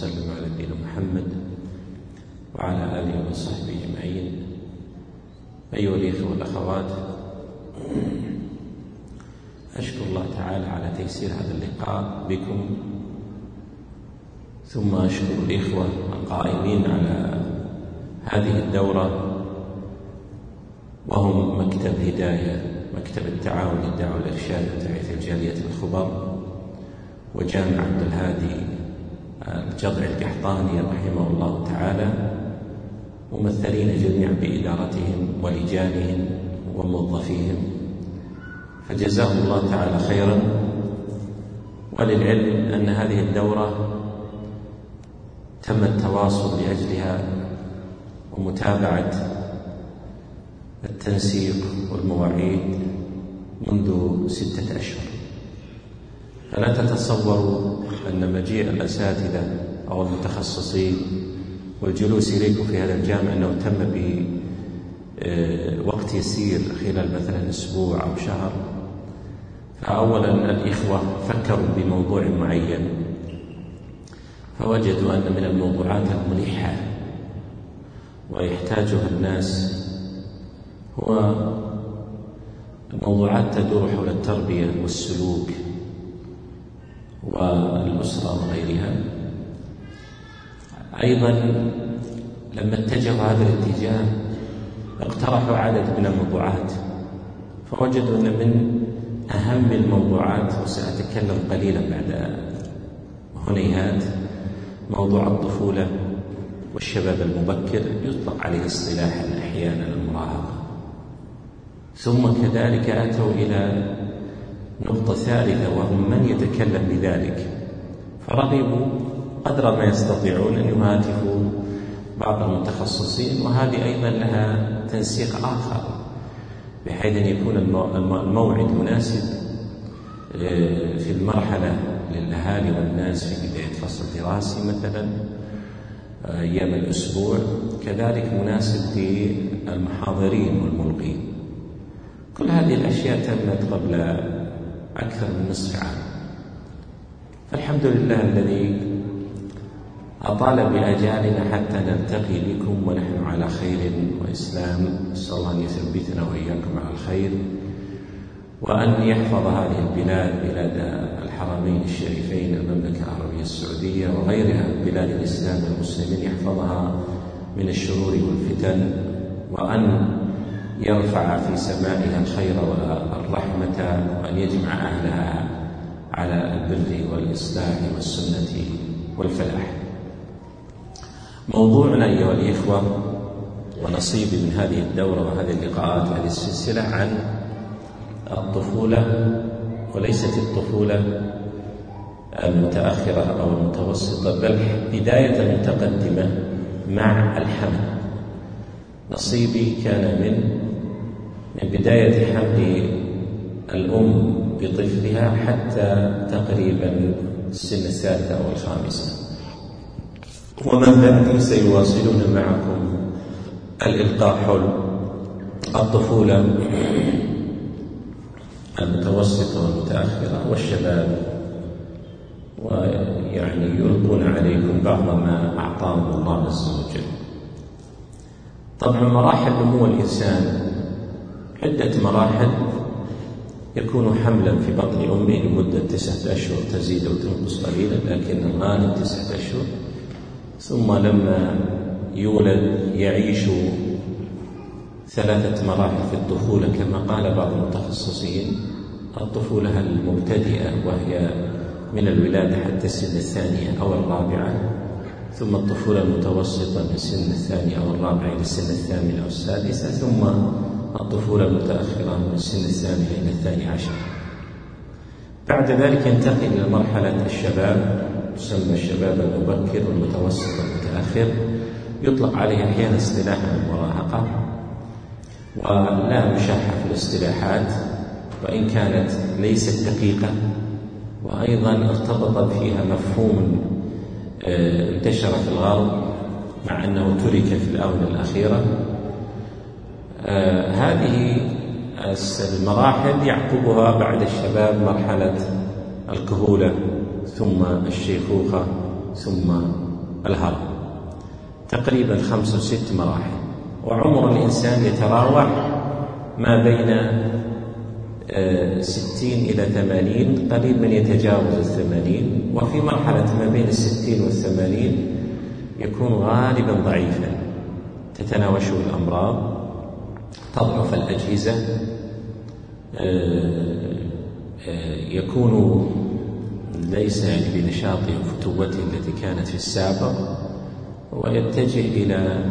وسلم على نبينا محمد وعلى آله وصحبه أجمعين. أيها الإخوة والأخوات، أشكر الله تعالى على تيسير هذا اللقاء بكم، ثم أشكر الإخوة القائمين على هذه الدورة، وهم مكتب هداية، مكتب التعاون للدعوة والإرشاد وتعزيز الجالية الخبر، وجامع عبد الهادي الجضع القحطاني رحمه الله تعالى، ممثلين جميعا بإدارتهم ولجانهم وموظفيهم، فجزاهم الله تعالى خيرا. وللعلم أن هذه الدورة تم التواصل لأجلها ومتابعة التنسيق والمواعيد منذ 6 أشهر، فلا تتصوروا أن مجيء الأساتذة أو المتخصصين والجلوس إليكم في هذا الجامع أنه تم بوقت يسير خلال مثلا أسبوع أو شهر. فأولا الإخوة فكروا بموضوع معين، فوجدوا أن من الموضوعات الملحة ويحتاجها الناس هو الموضوعات تدور حول التربية والسلوك والأسرة وغيرها. أيضا لما اتجهوا هذا الاتجاه اقترحوا عدد من الموضوعات، فوجدوا أن من أهم الموضوعات، وسأتكلم قليلا بعد هنيهات، موضوع الطفولة والشباب المبكر، يطلق عليه اصطلاحا أحيانا المراهقة. ثم كذلك أتوا إلى نقطة ثالثة، وهم من يتكلم بذلك، فرغبوا قدر ما يستطيعون أن يهاتفوا بعض المتخصصين، وهذه أيضا لها تنسيق آخر بحيث أن يكون الموعد مناسب في المرحلة للأهالي والناس في بداية فصل دراسي مثلا أيام الأسبوع، كذلك مناسب للمحاضرين والملقين. كل هذه الأشياء تمت قبل أكثر من نصف عام، فالحمد لله الذي أطال بأجالنا حتى نلتقي بكم ونحن على خير وإسلام. نسأل الله أن يثبتنا وإياكم على الخير، وأن يحفظ هذه البلاد، بلاد الحرمين الشريفين، المملكة العربية السعودية وغيرها من بلاد الإسلام والمسلمين، يحفظها من الشرور والفتن، وأن يرفع في سمائها الخير والرحمة، وأن يجمع أهلها على البر والإصلاح والسنة والفلاح. موضوعنا أيها الإخوة ونصيب من هذه الدورة وهذه اللقاءات وهذه السلسلة عن الطفولة، وليست الطفولة المتأخرة أو المتوسطة، بل بداية متقدمة مع الحمل. نصيبي كان من بداية حمل الأم بطفلها حتى تقريبا السن 3 أو 5، ومن بعدي سيواصلون معكم الإلقاء حول الطفولة المتوسطة والمتأخرة والشباب، ويعني يلقون عليكم بعض ما أعطاهم الله عز وجل. طبعا مراحل نمو الإنسان عدة مراحل. يكون حملا في بطن أمه لمدة 9 أشهر، تزيد أو تنقص قليلا، لكن الغالب 9 أشهر. ثم لما يولد يعيش 3 مراحل في الطفولة كما قال بعض المتخصصين: الطفولة المبتدئة وهي من الولادة حتى السن 2 أو 4، ثم الطفولة المتوسطة من السن 2 أو 4 إلى السن 8 أو 6، ثم الطفولة المتأخرة من السن 8 إلى 12. بعد ذلك ينتقل إلى مرحلة الشباب، تسمى الشباب المبكر والمتوسط والمتأخر، يطلق عليه أحيانا اصطلاحا المراهقة، ولا مشاحة في الاصطلاحات، وإن كانت ليست دقيقة، وأيضا ارتبط فيها مفهوم انتشر في الغرب مع أنه ترك في الآونة الأخيرة. هذه المراحل يعقبها بعد الشباب مرحلة الكهولة، ثم الشيخوخة، ثم الهرم، تقريبا 5 أو 6 مراحل. وعمر الإنسان يتراوح ما بين 60 إلى 80، قليل من يتجاوز 80، وفي مرحلة ما بين 60 و80 يكون غالبا ضعيفا، تتناوشه الأمراض، تضعف الأجهزة، يكون ليس بنشاطه وفتوته التي كانت في السابق، ويتجه إلى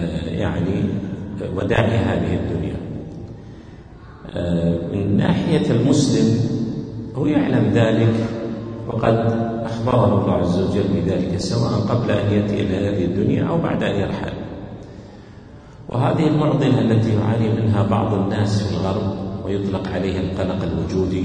وداع هذه الدنيا. من ناحية المسلم هو يعلم ذلك، وقد أخبره الله عز وجل بذلك سواء قبل أن يأتي إلى هذه الدنيا أو بعد أن يرحل. وهذه المعضلة التي يعاني منها بعض الناس في الغرب ويطلق عليها القلق الوجودي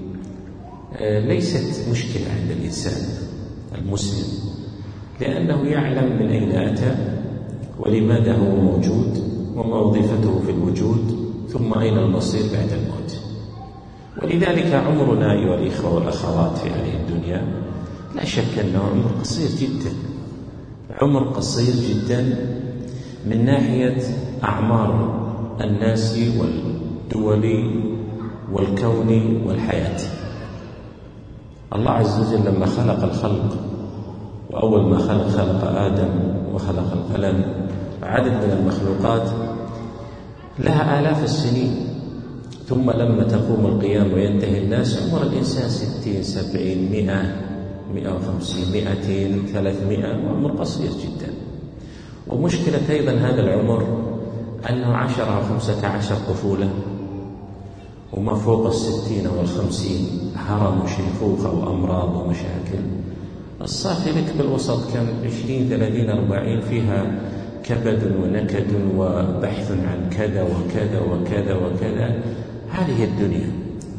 ليست مشكلة عند الإنسان المسلم، لأنه يعلم من أين أتى ولماذا هو موجود وما وظيفته في الوجود، ثم أين المصير بعد الموت. ولذلك عمرنا أيها الإخوة والأخوات في هذه الدنيا لا شك أنه عمر قصير جدا، عمر قصير جدا من ناحية أعمار الناس والدول والكون والحياة. الله عز وجل لما خلق الخلق، وأول ما خلق آدم وخلق القلم، عدد من المخلوقات لها آلاف السنين، ثم لما تقوم القيام وينتهي الناس عمر الإنسان 60 70 100 150 200 300، عمر قصير جدا. ومشكلة أيضا هذا العمر أنه 10 أو 15 طفولة، وما فوق 60 أو 50 هرم وشيخوخة وأمراض ومشاكل. الصافي لك بالوسط كم 20 30 40 فيها كبد ونكد وبحث عن كذا وكذا وكذا وكذا. هذه الدنيا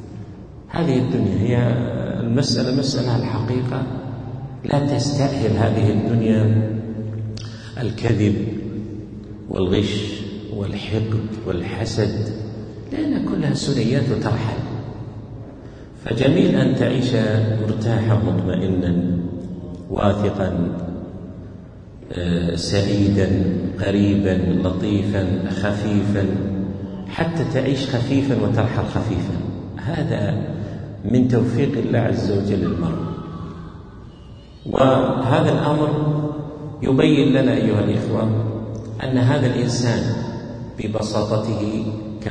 هي المسألة مسألة الحقيقة لا تستأهل هذه الدنيا الكذب والغش والحقد والحسد، لأن كلها سنيات وترحل. فجميل أن تعيش مرتاحا مطمئنا واثقا سعيدا قريبا لطيفا خفيفا، حتى تعيش خفيفا وترحل خفيفا. هذا من توفيق الله عز وجل للمرء. وهذا الأمر يبين لنا أيها الإخوة أن هذا الإنسان ببساطته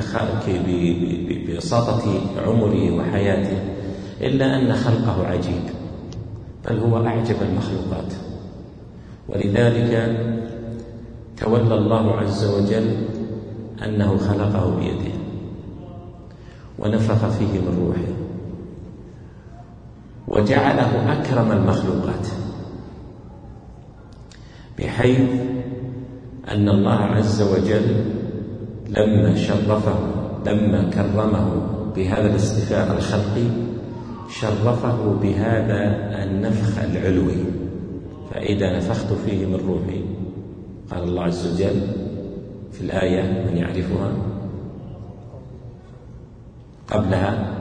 ببساطة عمره وحياته، إلا أن خلقه عجيب، بل هو أعجب المخلوقات. ولذلك تولى الله عز وجل أنه خلقه بيده ونفخ فيه من روحه وجعله أكرم المخلوقات، بحيث أن الله عز وجل لما كرمه بهذا الاصطفاء الخلقي شرفه بهذا النفخ العلوي. فإذا نفخت فيه من روحي، قال الله عز وجل في الآية من يعرفها قبلها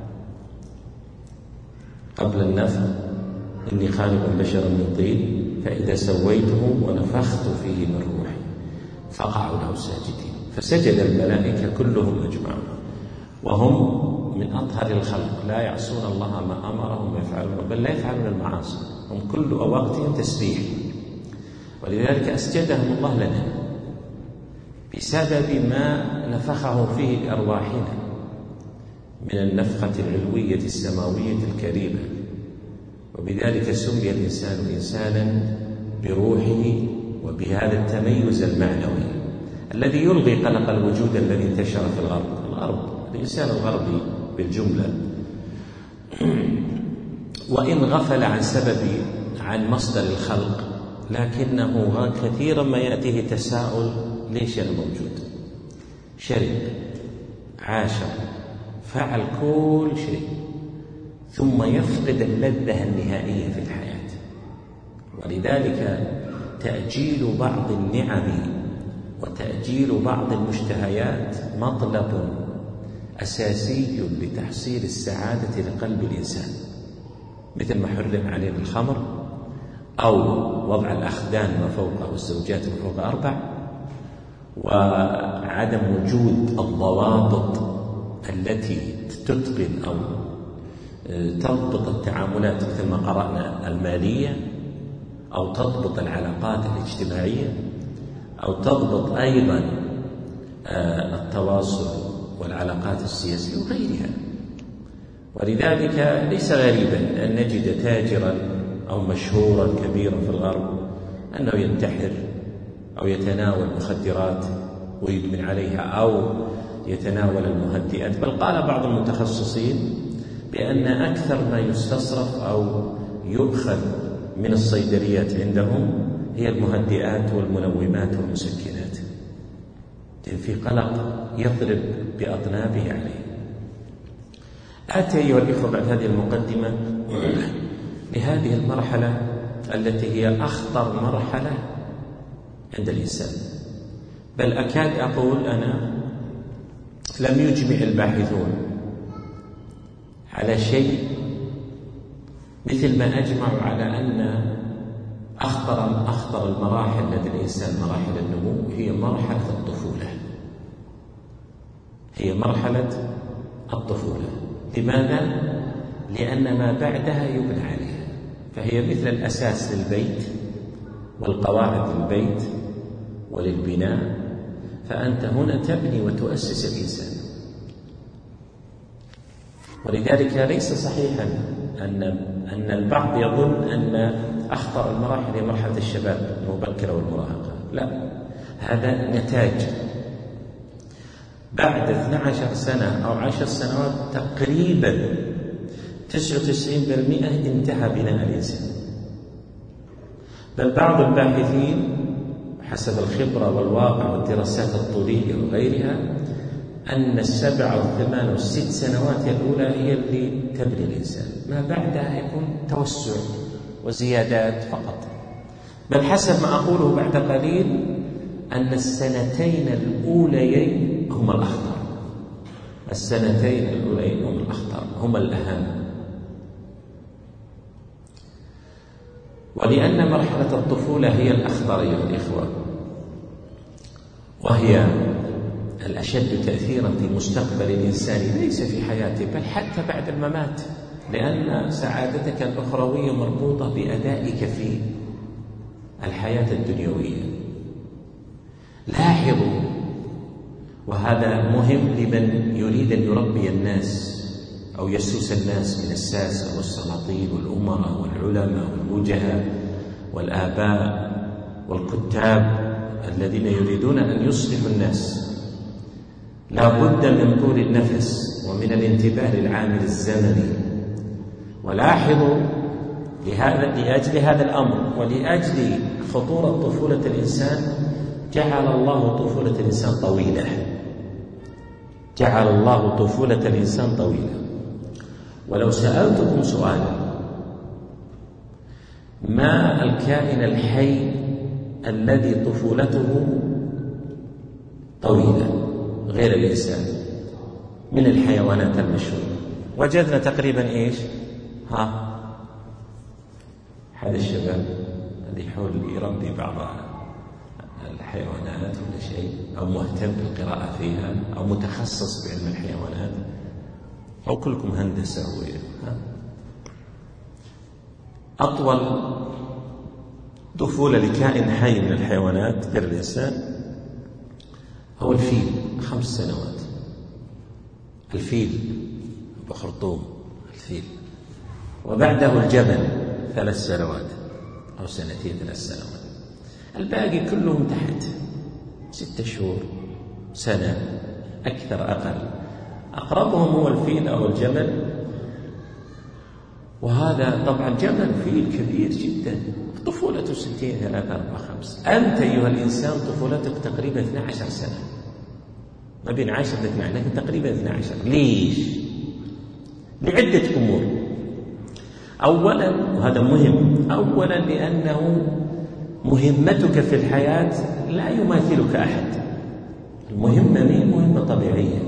قبل النفخ: إني خالق بشرا من طين فإذا سويته ونفخت فيه من روحي فقعوا له ساجدين. فسجد الملائكة كلهم أجمعون، وهم من أطهر الخلق، لا يعصون الله ما أمرهم ويفعلون، بل لا يفعلون المعاصي، هم كل وقتهم تسبيح. ولذلك أسجدهم الله لنا بسبب ما نفخه فيه بأرواحنا من النفخة العلوية السماوية الكريمة. وبذلك سمي الإنسان إنسانا بروحه وبهذا التميز المعنوي الذي يلغي قلق الوجود الذي انتشر في الغرب، الإنسان الغربي بالجملة، وإن غفل عن مصدر الخلق، لكنه كثيرا ما يأتيه تساؤل: ليش أنا موجود؟ شرب، عاشر، فعل كل شيء، ثم يفقد اللذة النهائية في الحياة. ولذلك تأجيل بعض النعم وتأجيل بعض المشتهيات مطلب أساسي لتحصيل السعادة لقلب الإنسان، مثل ما حرم علينا الخمر أو وضع الأخدان ما فوق والزوجات ما فوق 4، وعدم وجود الضوابط التي تتقن أو تضبط التعاملات مثل ما قرأنا المالية، أو تضبط العلاقات الاجتماعية، أو تضبط أيضا التواصل والعلاقات السياسية وغيرها. ولذلك ليس غريبا أن نجد تاجرا أو مشهورا كبيرا في الغرب أنه ينتحر أو يتناول مخدرات ويدمن عليها أو يتناول المهدئات. بل قال بعض المتخصصين بأن أكثر ما يستصرف أو يؤخذ من الصيدليات عندهم هي المهدئات والمنومات والمسكنات، في قلق يضرب بأطنابه عليه. آتي أيها الإخوة بعد هذه المقدمة لهذه المرحلة التي هي أخطر مرحلة عند الإنسان، بل أكاد أقول أنا لم يجمع الباحثون على شيء مثل ما أجمعوا على أن أخطر المراحل لدى الإنسان مراحل النمو هي مرحلة الطفولة، هي مرحلة الطفولة. لماذا؟ لأن ما بعدها يبنى عليها، فهي مثل الأساس للبيت والقواعد للبيت وللبناء، فأنت هنا تبني وتؤسس الإنسان. ولذلك ليس صحيحا أن البعض يظن أن أخطر المراحل هي مرحلة الشباب المبكرة والمراهقة. لا، هذا نتاج بعد 12 سنة أو 10 سنوات تقريبا 99% انتهى بناء الإنسان. بل بعض الباحثين حسب الخبرة والواقع والدراسات الطولية وغيرها أن 7 و8 و6 سنوات الأولى هي اللي تبني الإنسان، ما بعدها يكون توسع وزيادات فقط. بل حسب ما أقوله بعد قليل أن السنتين الأوليين هما الأخطر، السنتين الأوليين هما الأخطر، هما الأهم. ولأن مرحلة الطفولة هي الأخطر أيها الإخوة، وهي الأشد تأثيرا في مستقبل الإنسان ليس في حياته بل حتى بعد الممات، لأن سعادتك الأخروية مربوطة بأدائك في الحياة الدنيوية. لاحظوا، وهذا مهم لمن يريد أن يربي الناس أو يسوس الناس من الساسة والسلاطين والأمراء والعلماء والوجهاء والآباء والكتاب الذين يريدون أن يصلحوا الناس، لا بد من طول النفس ومن الانتباه للعامل الزمني. ولاحظوا لأجل هذا الأمر ولأجل خطورة طفولة الإنسان جعل الله طفولة الإنسان طويلة، جعل الله طفولة الإنسان طويلة. ولو سألتكم سؤالا: ما الكائن الحي الذي طفولته طويلة غير الإنسان من الحيوانات المشهورة؟ وجدنا تقريبا إيش؟ هذا الشباب اللي يحاول يربي بعض الحيوانات ولا شيء، أو مهتم بالقراءة فيها، أو متخصص بعلم الحيوانات، أو كلكم هندسة أطول طفولة لكائن حي من الحيوانات غير الإنسان هو الفيل، 5 سنوات. الفيل بخرطوم الفيل. وبعده الجمل 3 سنوات أو 2 3 سنوات. الباقي كلهم تحت 6 شهور، سنة، أكثر أقل. أقربهم هو الفيل أو الجمل، وهذا طبعا جمل فيل كبير جدا، طفولته 2 3 4 5. أنت أيها الإنسان طفولتك تقريبا 12 سنة، ما بين 10 و 12، لكن تقريبا 12. ليش؟ لعدة أمور. أولا، وهذا مهم، أولا لأنه مهمتك في الحياة لا يماثلك أحد. المهمة مهمة طبيعية،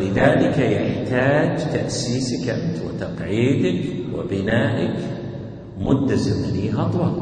ولذلك يحتاج تأسيسك أنت وتقعيدك وبنائك مدة زمنية أطول.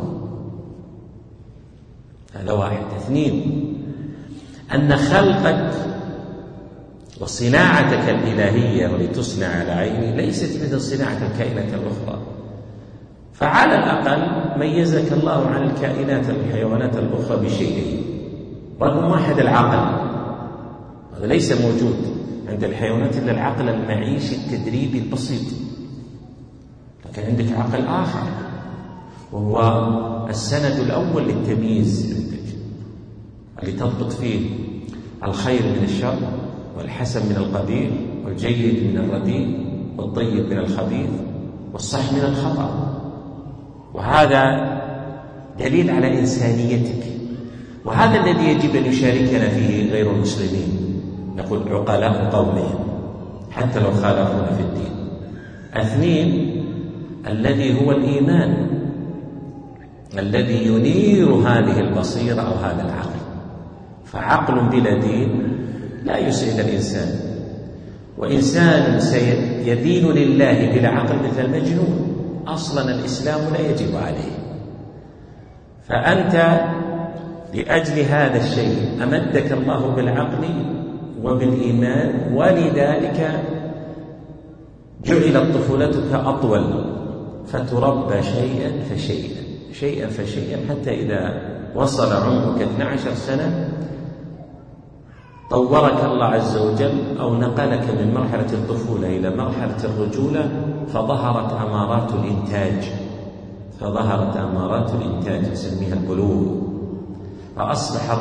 هذا واحد. 2 أن خلقك وصناعتك الإلهية ولتصنع على عيني ليست مثل صناعة الكائنات الأخرى، فعلى الأقل ميزك الله عن الكائنات الحيوانات الأخرى بشيئين. رقم 1 العقل، هذا ليس موجود عند الحيوانات إلا العقل المعيشي التدريبي البسيط، لكن عندك عقل آخر وهو السند الأول للتمييز عندك، اللي تضبط فيه الخير من الشر والحسن من القبيح والجيد من الرديء والطيب من الخبيث والصح من الخطأ. وهذا دليل على إنسانيتك، وهذا الذي يجب أن يشاركنا فيه غير المسلمين، نقول عقلاء قومهم حتى لو خالفونا في الدين. 2 الذي هو الإيمان الذي ينير هذه البصيرة أو هذا العقل. فعقل بلا دين لا يسعد الإنسان، وإنسان سيدين لله بلا عقل مثل المجنون. أصلا الإسلام لا يجب عليه. فأنت لأجل هذا الشيء أمدك الله بالعقل وبالإيمان، ولذلك جعلت طفولتك أطول، فتربى شيئا فشيئا حتى إذا وصل عمرك 12 سنة طورك الله عز وجل أو نقلك من مرحلة الطفولة إلى مرحلة الرجولة، فظهرت أمارات الإنتاج نسميها البلوغ، فأصبح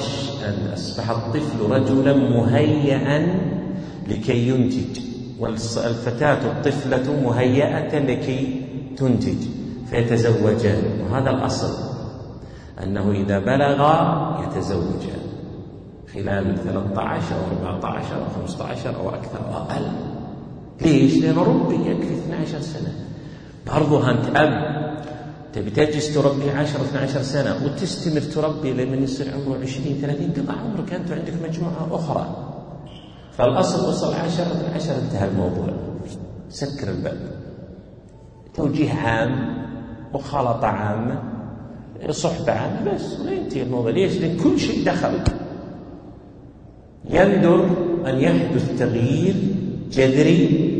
الطفل رجلا مهيئا لكي ينتج، والفتاة الطفلة مهيئة لكي تنتج، فيتزوجان. وهذا الأصل، أنه إذا بلغا يتزوجان خلال 13 أو 14 أو 15 أو أكثر أو أقل. ليش؟ لأنه ربي يكفي 12 سنة. برضو أنت أب تبي تجلس تربي 10-12 سنة وتستمر تربي لمن يصير عمره 20-30، قطع عمرك أنت عندك مجموعة أخرى. فالأصل وصل 10-12 انتهى الموضوع، سكر الباب، توجيه عام مخالطة عامة صحبة عامة بس، ولا ينتهي الموضوع. ليش؟ لأن كل شيء دخل. يندر أن يحدث تغيير جذري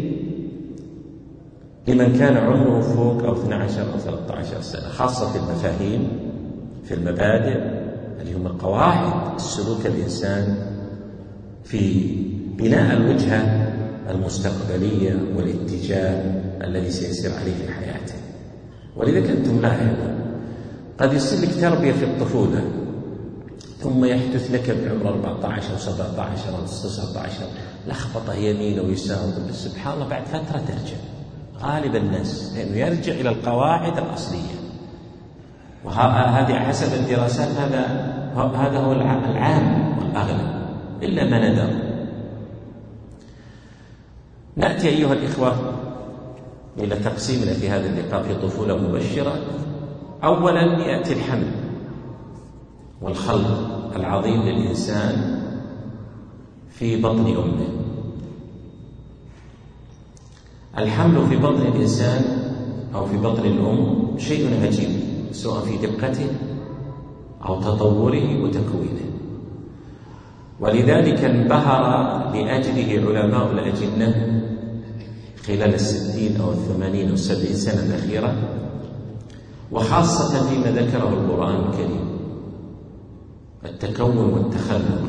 لمن كان عمره فوق أو 12 أو 13 سنة، خاصة في المفاهيم، في المبادئ اللي هم قواعد السلوك الإنسان في بناء الوجهة المستقبلية والاتجاه الذي سيسير عليه في حياته. ولذلك أنتم لاحظوا قد يصير لك تربية في الطفولة ثم يحدث لك بعمر 14 أو 17 أو 19 لخبطة يمين ويسار، سبحان الله بعد فترة ترجع غالب الناس، لأنه يرجع إلى القواعد الأصلية. وهذه حسب الدراسات هذا هو العام والأغلب إلا ما ندر. نأتي أيها الإخوة إلى تقسيمنا في هذا اللقاء في طفولة مبشرة. أولا يأتي الحمل والخلق العظيم للإنسان في بطن أمه. الحمل في بطن الإنسان أو في بطن الأم شيء عجيب، سواء في دقته أو تطوره وتكوينه، ولذلك انبهر لأجله علماء الأجنة خلال 60 أو 80 أو 70 سنة الأخيرة، وخاصة فيما ذكره القرآن الكريم، التكون والتخلق،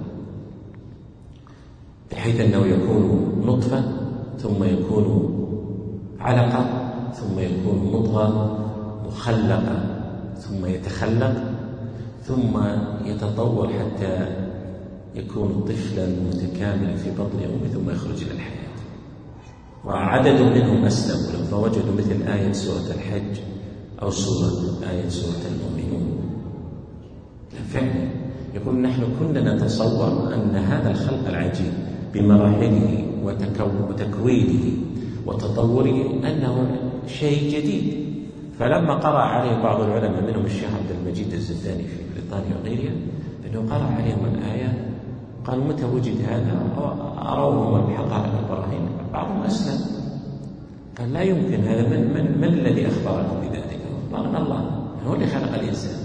بحيث أنه يكون نطفة ثم يكون علقة ثم يكون مضغة مخلقة ثم يتخلق ثم يتطور حتى يكون طفلا متكاملا في بطن أمه ثم يخرج إلى الحياة. وعدد منهم أسلموا فوجدوا مثل آية سورة الحج أو آية سورة المؤمنون. فعلا يقول نحن كنا نتصور أن هذا الخلق العجيب بمراحله وتكوينه وتطوره أنه شيء جديد. فلما قرأ عليه بعض العلماء منهم الشيخ عبد المجيد الزنداني في بريطانيا وغيرها، أنه قرأ عليهم الآية قالوا متى وجد هذا؟ أروهم الحقائق البراهين، بعضهم أسلم. قال لا يمكن، هذا من الذي أخبركم بذلك؟ أخبرنا الله، هو اللي خلق الإنسان.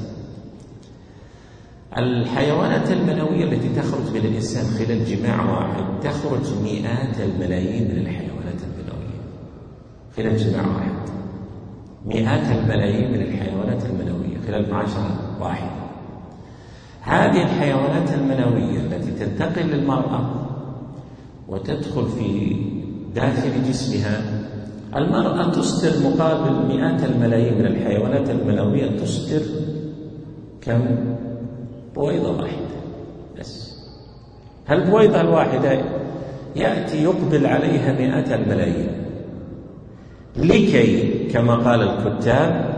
الحيوانات المنوية التي تخرج من الإنسان خلال جماع واحد تخرج مئات الملايين من الحيوانات المنوية خلال جماع واحد، مئات الملايين من الحيوانات المنوية خلال معاشرة واحد. هذه الحيوانات المنوية التي تنتقل للمرأة وتدخل في داخل جسمها، المرأة تصدر مقابل مئات الملايين من الحيوانات المنوية تصدر كم؟ بويضة واحدة بس. هالبويضة الواحدة يأتي يقبل عليها مئات الملايين، لكي كما قال الكتاب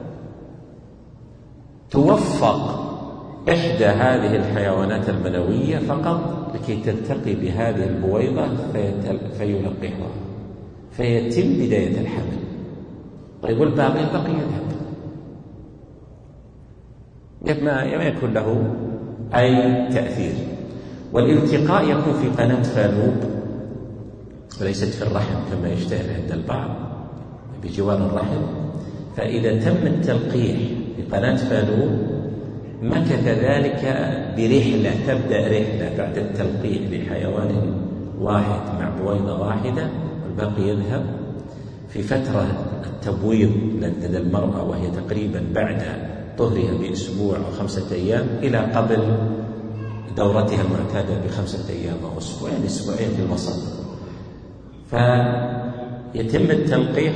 توفق إحدى هذه الحيوانات المنوية فقط لكي تلتقي بهذه البويضة فيلقحها فيتم بداية الحمل. طيب والباقي يذهب، ما يكون له أي تأثير. والالتقاء يكون في قناة فالوب وليست في الرحم كما يشتهر عند البعض، بجوار الرحم. فإذا تم التلقيح في قناة فالوب مكث ذلك برحلة، تبدأ رحلة بعد التلقيح لحيوان واحد مع بويضة واحدة، والباقي يذهب في فترة التبويض لدى المرأة، وهي تقريبا بعد طهرها بأسبوع أو 5 أيام إلى قبل دورتها المعتادة ب5 أيام أو أسبوعين في الوسط. فيتم التلقيح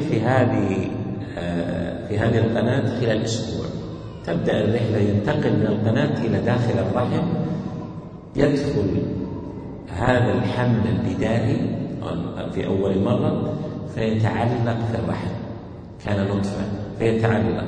في هذه القناة خلال أسبوع. تبدأ الرحلة، ينتقل من القناة إلى داخل الرحم، يدخل هذا الحمل البدائي في أول مرة فيتعلق في الرحم، كان نطفة فيتعلق،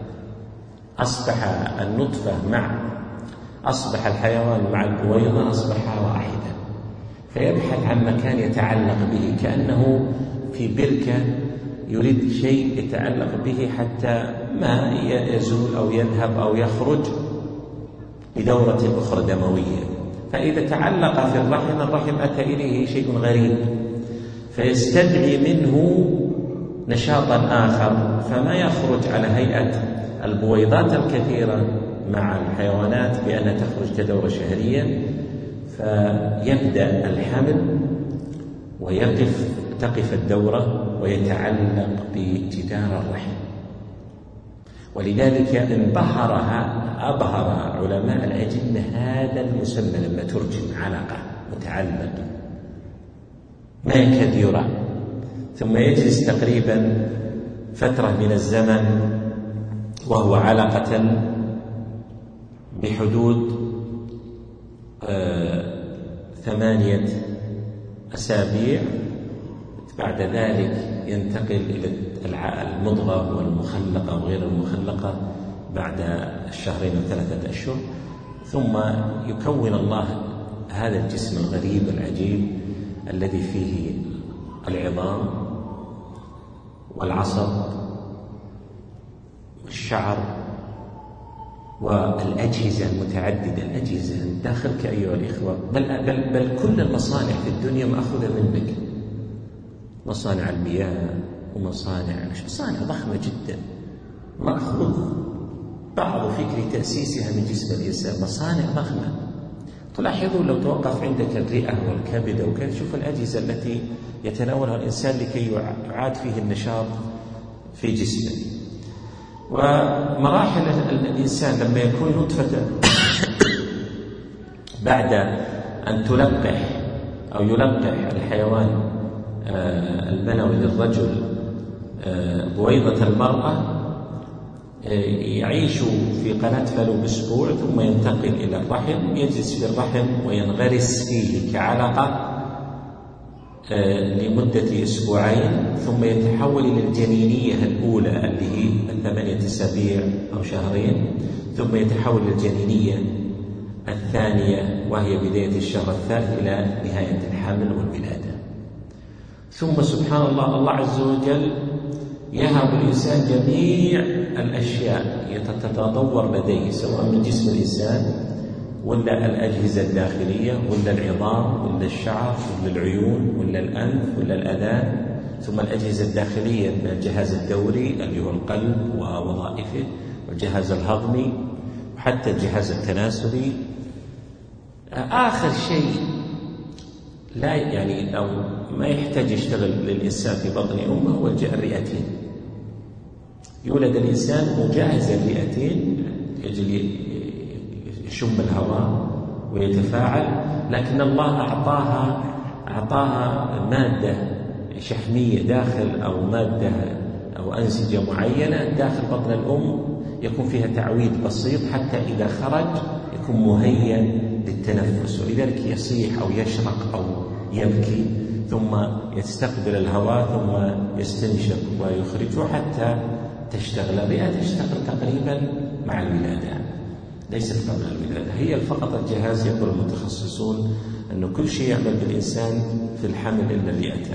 أصبح الحيوان مع البويضة أصبح واحدا، فيبحث عن مكان يتعلق به، كأنه في بركة يريد شيء يتعلق به حتى ما يزول أو يذهب أو يخرج بدورة أخرى دموية. فإذا تعلق في الرحم أتى إليه شيء غريب فيستدعي منه نشاطا آخر، فما يخرج على هيئة البويضات الكثيرة مع الحيوانات بأنها تخرج كدورة شهرية، فيبدأ الحمل تقف الدورة ويتعلق بجدار الرحم. ولذلك أبهر علماء الأجنة هذا المسمى لما ترجم علقة متعلق ما يكاد يرى، ثم يجلس تقريبا فترة من الزمن وهو علقة بحدود 8 أسابيع. بعد ذلك ينتقل إلى المضغة والمخلقة وغير المخلقة بعد 2 أو 3 أشهر، ثم يكون الله هذا الجسم الغريب العجيب الذي فيه العظام والعصب والشعر والأجهزة المتعددة، الأجهزة داخلك أيها الإخوة، بل كل المصانع في الدنيا مأخوذة منك، مصانع المياه ومصانع ضخمة جدا، مأخوذ بعض فكر تأسيسها من جسم الإنسان، مصانع ضخمة. تلاحظون لو توقف عندك الرئة والكبد وكذا، شوف الأجهزة التي يتناولها الإنسان لكي يعاد فيه النشاط في جسمه. ومراحل الإنسان لما يكون نطفة بعد أن تلقح أو يلقح الحيوان المنوي للرجل بويضة المرأة، يعيش في قناة فالوب أسبوع ثم ينتقل إلى الرحم، يجلس في الرحم وينغرس فيه كعلقة لمدة 2 أسبوع، ثم يتحول إلى الجنينية الأولى اللي هي 8 أسابيع أو 2 شهر، ثم يتحول إلى الجنينية الثانية وهي بداية الشهر الثالث إلى نهاية الحمل والولادة. ثم سبحان الله عز وجل يهب الإنسان جميع الأشياء تتطور لديه، سواء من جسم الإنسان ولا الأجهزة الداخلية ولا العظام ولا الشعر ولا العيون ولا الأنف ولا الأذان ثم الأجهزة الداخلية من الجهاز الدوري اللي هو القلب ووظائفه، والجهاز الهضمي، وحتى الجهاز التناسلي. آخر شيء لا يعني أو ما يحتاج يشتغل للإنسان في بطن أمه هو الرئتين. يولد الإنسان مجهز الرئتين يجل يشم الهواء ويتفاعل، لكن الله أعطاها مادة شحمية داخل، أو مادة أو أنسجة معينة داخل بطن الأم يكون فيها تعويض بسيط حتى إذا خرج يكون مهيأ للتنفس، ولذلك يصيح أو يشرق أو يبكي، ثم يستقبل الهواء ثم يستنشق ويخرجه حتى تشتغل. الرئة تشتغل تقريبا مع الولادة، ليست قبل الولادة. هي فقط الجهاز يقول المتخصصون أنه كل شيء يعمل بالإنسان في الحمل إلا الرئتان.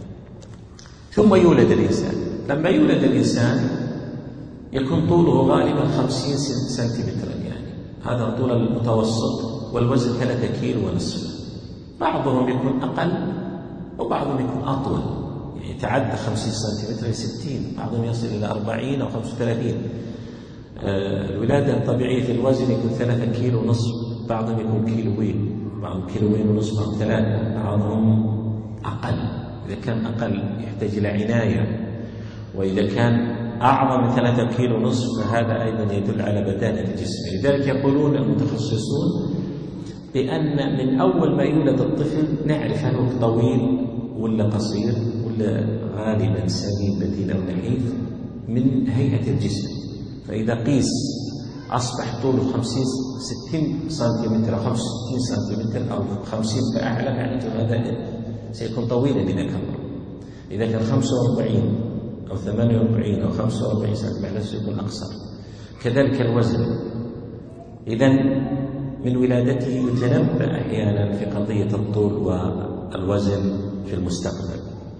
ثم يولد الإنسان. لما يولد الإنسان يكون طوله غالبا 50 سنتيمترا، يعني هذا الطول المتوسط، والوزن 3 كيلو ونصف. بعضهم يكون أقل وبعضهم يكون أطول، يعني يتعدى 50 سنتيمتر 60، بعضهم يصل إلى 40 أو 35. الولادة الطبيعية في الوزن يكون 3 كيلو ونصف، بعضهم يكون كيلوين، بعضهم كيلوين ونصف، بعضهم 3، بعضهم أقل. إذا كان أقل يحتاج إلى عناية، وإذا كان أعظم من 3 كيلو ونصف فهذا أيضا يدل على بدانة الجسم. لذلك يقولون المتخصصون بأن من أول ما يولد الطفل نعرف هل هو طويل ولا قصير ولا غالبا سمين بدين أو نحيف من هيئة الجسم. فإذا قيس أصبح طوله 60 سنتيمتر أو 65 سنتيمتر أو 50 فأعلى، معناته هذا سيكون طويلا إذا كبر. إذا كان 45 أو 48 أو 45 سنتيمتر معناته سيكون أقصر. كذلك الوزن. إذن من ولادته يتنبأ أحيانا في قضية الطول والوزن في المستقبل.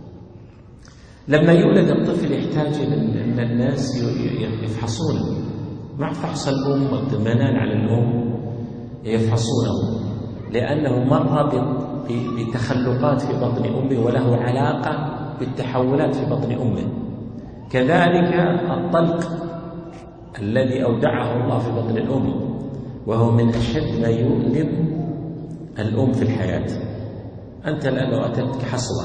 لما يولد الطفل يحتاج أن الناس يفحصونه مع فحص الأم واطمئنان على الأم، يفحصونه لأنه مر بتخلقات في بطن أمه وله علاقة بالتحولات في بطن أمه. كذلك الطلق الذي أودعه الله في بطن الأم، وهو من أشد ما يؤلم الأم في الحياة. أنت الآن لو أتتك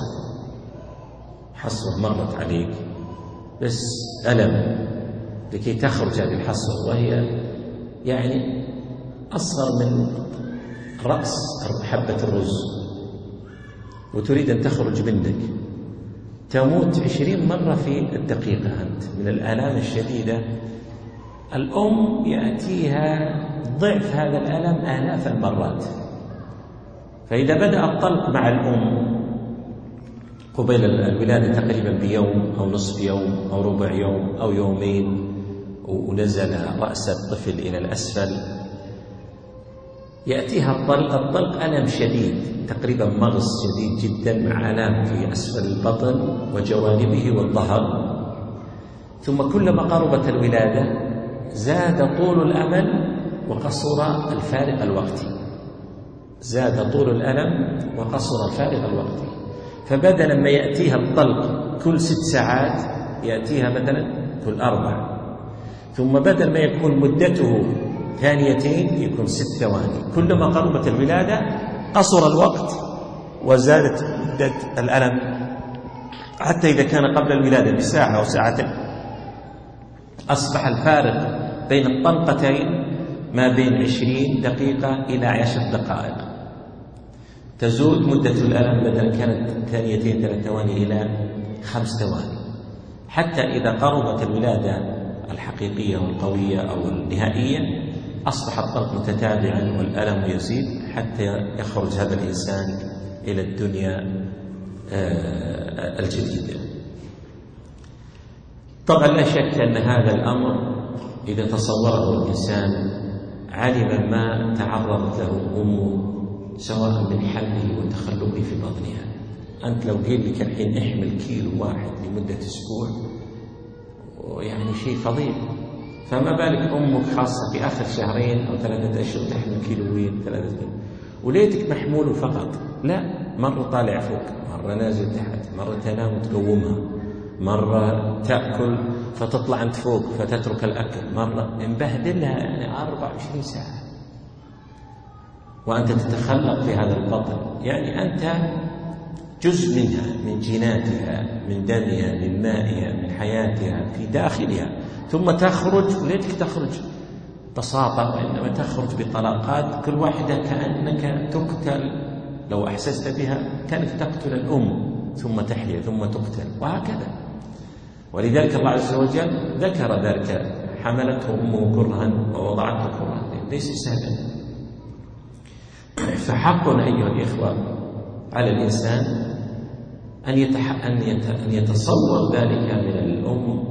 حصوة مرت عليك بس ألم لكي تخرج هذه الحصوة، وهي يعني أصغر من رأس حبة الرز، وتريد أن تخرج منك، تموت 20 مرة في الدقيقة أنت من الآلام الشديدة. الأم يأتيها ضعف هذا الألم آلاف المرات. فإذا بدأ الطلق مع الأم قبيل الولادة تقريبا بيوم أو نصف يوم أو ربع يوم أو يومين، ونزل رأس الطفل إلى الأسفل، يأتيها الطلق ألم شديد تقريبا مغص شديد جدا مع آلام في أسفل البطن وجوانبه والظهر. ثم كلما قربت الولادة زاد طول الأمل وقصر الفارق الوقتي، زاد طول الألم وقصر الفارق الوقتي. فبدلا ما يأتيها الطلق كل 6 ساعات يأتيها مثلا كل 4، ثم بدل ما يكون مدته 2 يكون 6 ثواني. كلما قربت الولادة قصر الوقت وزادت مدة الألم، حتى إذا كان قبل الولادة بساعة أو ساعتين أصبح الفارق بين الطلقتين ما بين 20 دقيقة إلى 10 دقائق. تزول مدة الألم بدل كانت 2 3 ثواني إلى 5 ثواني، حتى إذا قربت الولادة الحقيقية والقوية أو النهائية أصبح الطلق متتابعا والألم يزيد حتى يخرج هذا الإنسان إلى الدنيا الجديدة. طبعا لا شك أن هذا الأمر إذا تصوره الإنسان علم ما تعرضت له أمه سواء من حمله وتخلقه في بطنها. أنت لو قيل لك الحين احمل كيلو واحد لمدة أسبوع يعني شيء فظيع، فما بالك أمك خاصة في آخر 2 أو 3 أشهر تحمل كيلوين 3 كيلو. وليتك محمول فقط، لا، مرة طالع فوق، مرة نازل تحت، مرة تنام وتقومها، مرة تأكل فتطلع أنت فوق فتترك الأكل، مرة مبهدلها، يعني 24 ساعة وأنت تتخلق في هذا البطن. يعني أنت جزء منها، من جيناتها، من دمها، من مائها، من حياتها في داخلها، ثم تخرج، وليتك تخرج بساطة، وإنما تخرج بطلاقات كل واحدة كأنك تقتل. لو أحسست بها كانك تقتل الأم ثم تحيا ثم تقتل، وهكذا. ولذلك الله عز وجل ذكر ذلك: حملته أمه كرها ووضعته كرها، ليس سهلا. فحق أيها الإخوة على الإنسان أن يتصور ذلك من الأم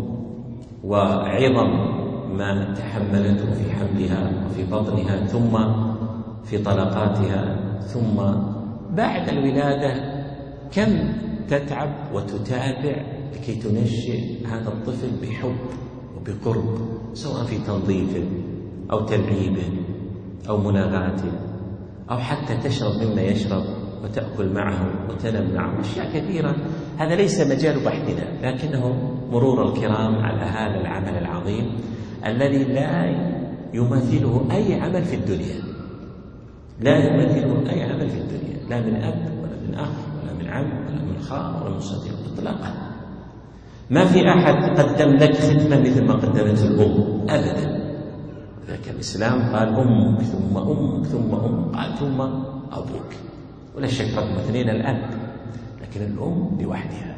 وعظم ما تحملته في حملها وفي بطنها، ثم في طلقاتها، ثم بعد الولادة كم تتعب وتتابع لكي تنشئ هذا الطفل بحب وبقرب، سواء في تنظيفه أو تلعيبه أو مناغاته، أو حتى تشرب مما يشرب وتأكل معه وتنام معه، أشياء كثيرة. هذا ليس مجال بحثنا، لكنه مرور الكرام على هذا العمل العظيم الذي لا يمثله أي عمل في الدنيا، لا يمثله أي عمل في الدنيا، لا من أب ولا من أخ ولا من عم ولا من خال ولا من صديق إطلاقا. ما في أحد قدم لك خدمة مثل ما قدمت الأم أبدا. ذاك الإسلام قال أمك ثم أمك ثم أمك، قال ثم أبوك، ولا شك رقم 2 الأب، لكن الأم لوحدها.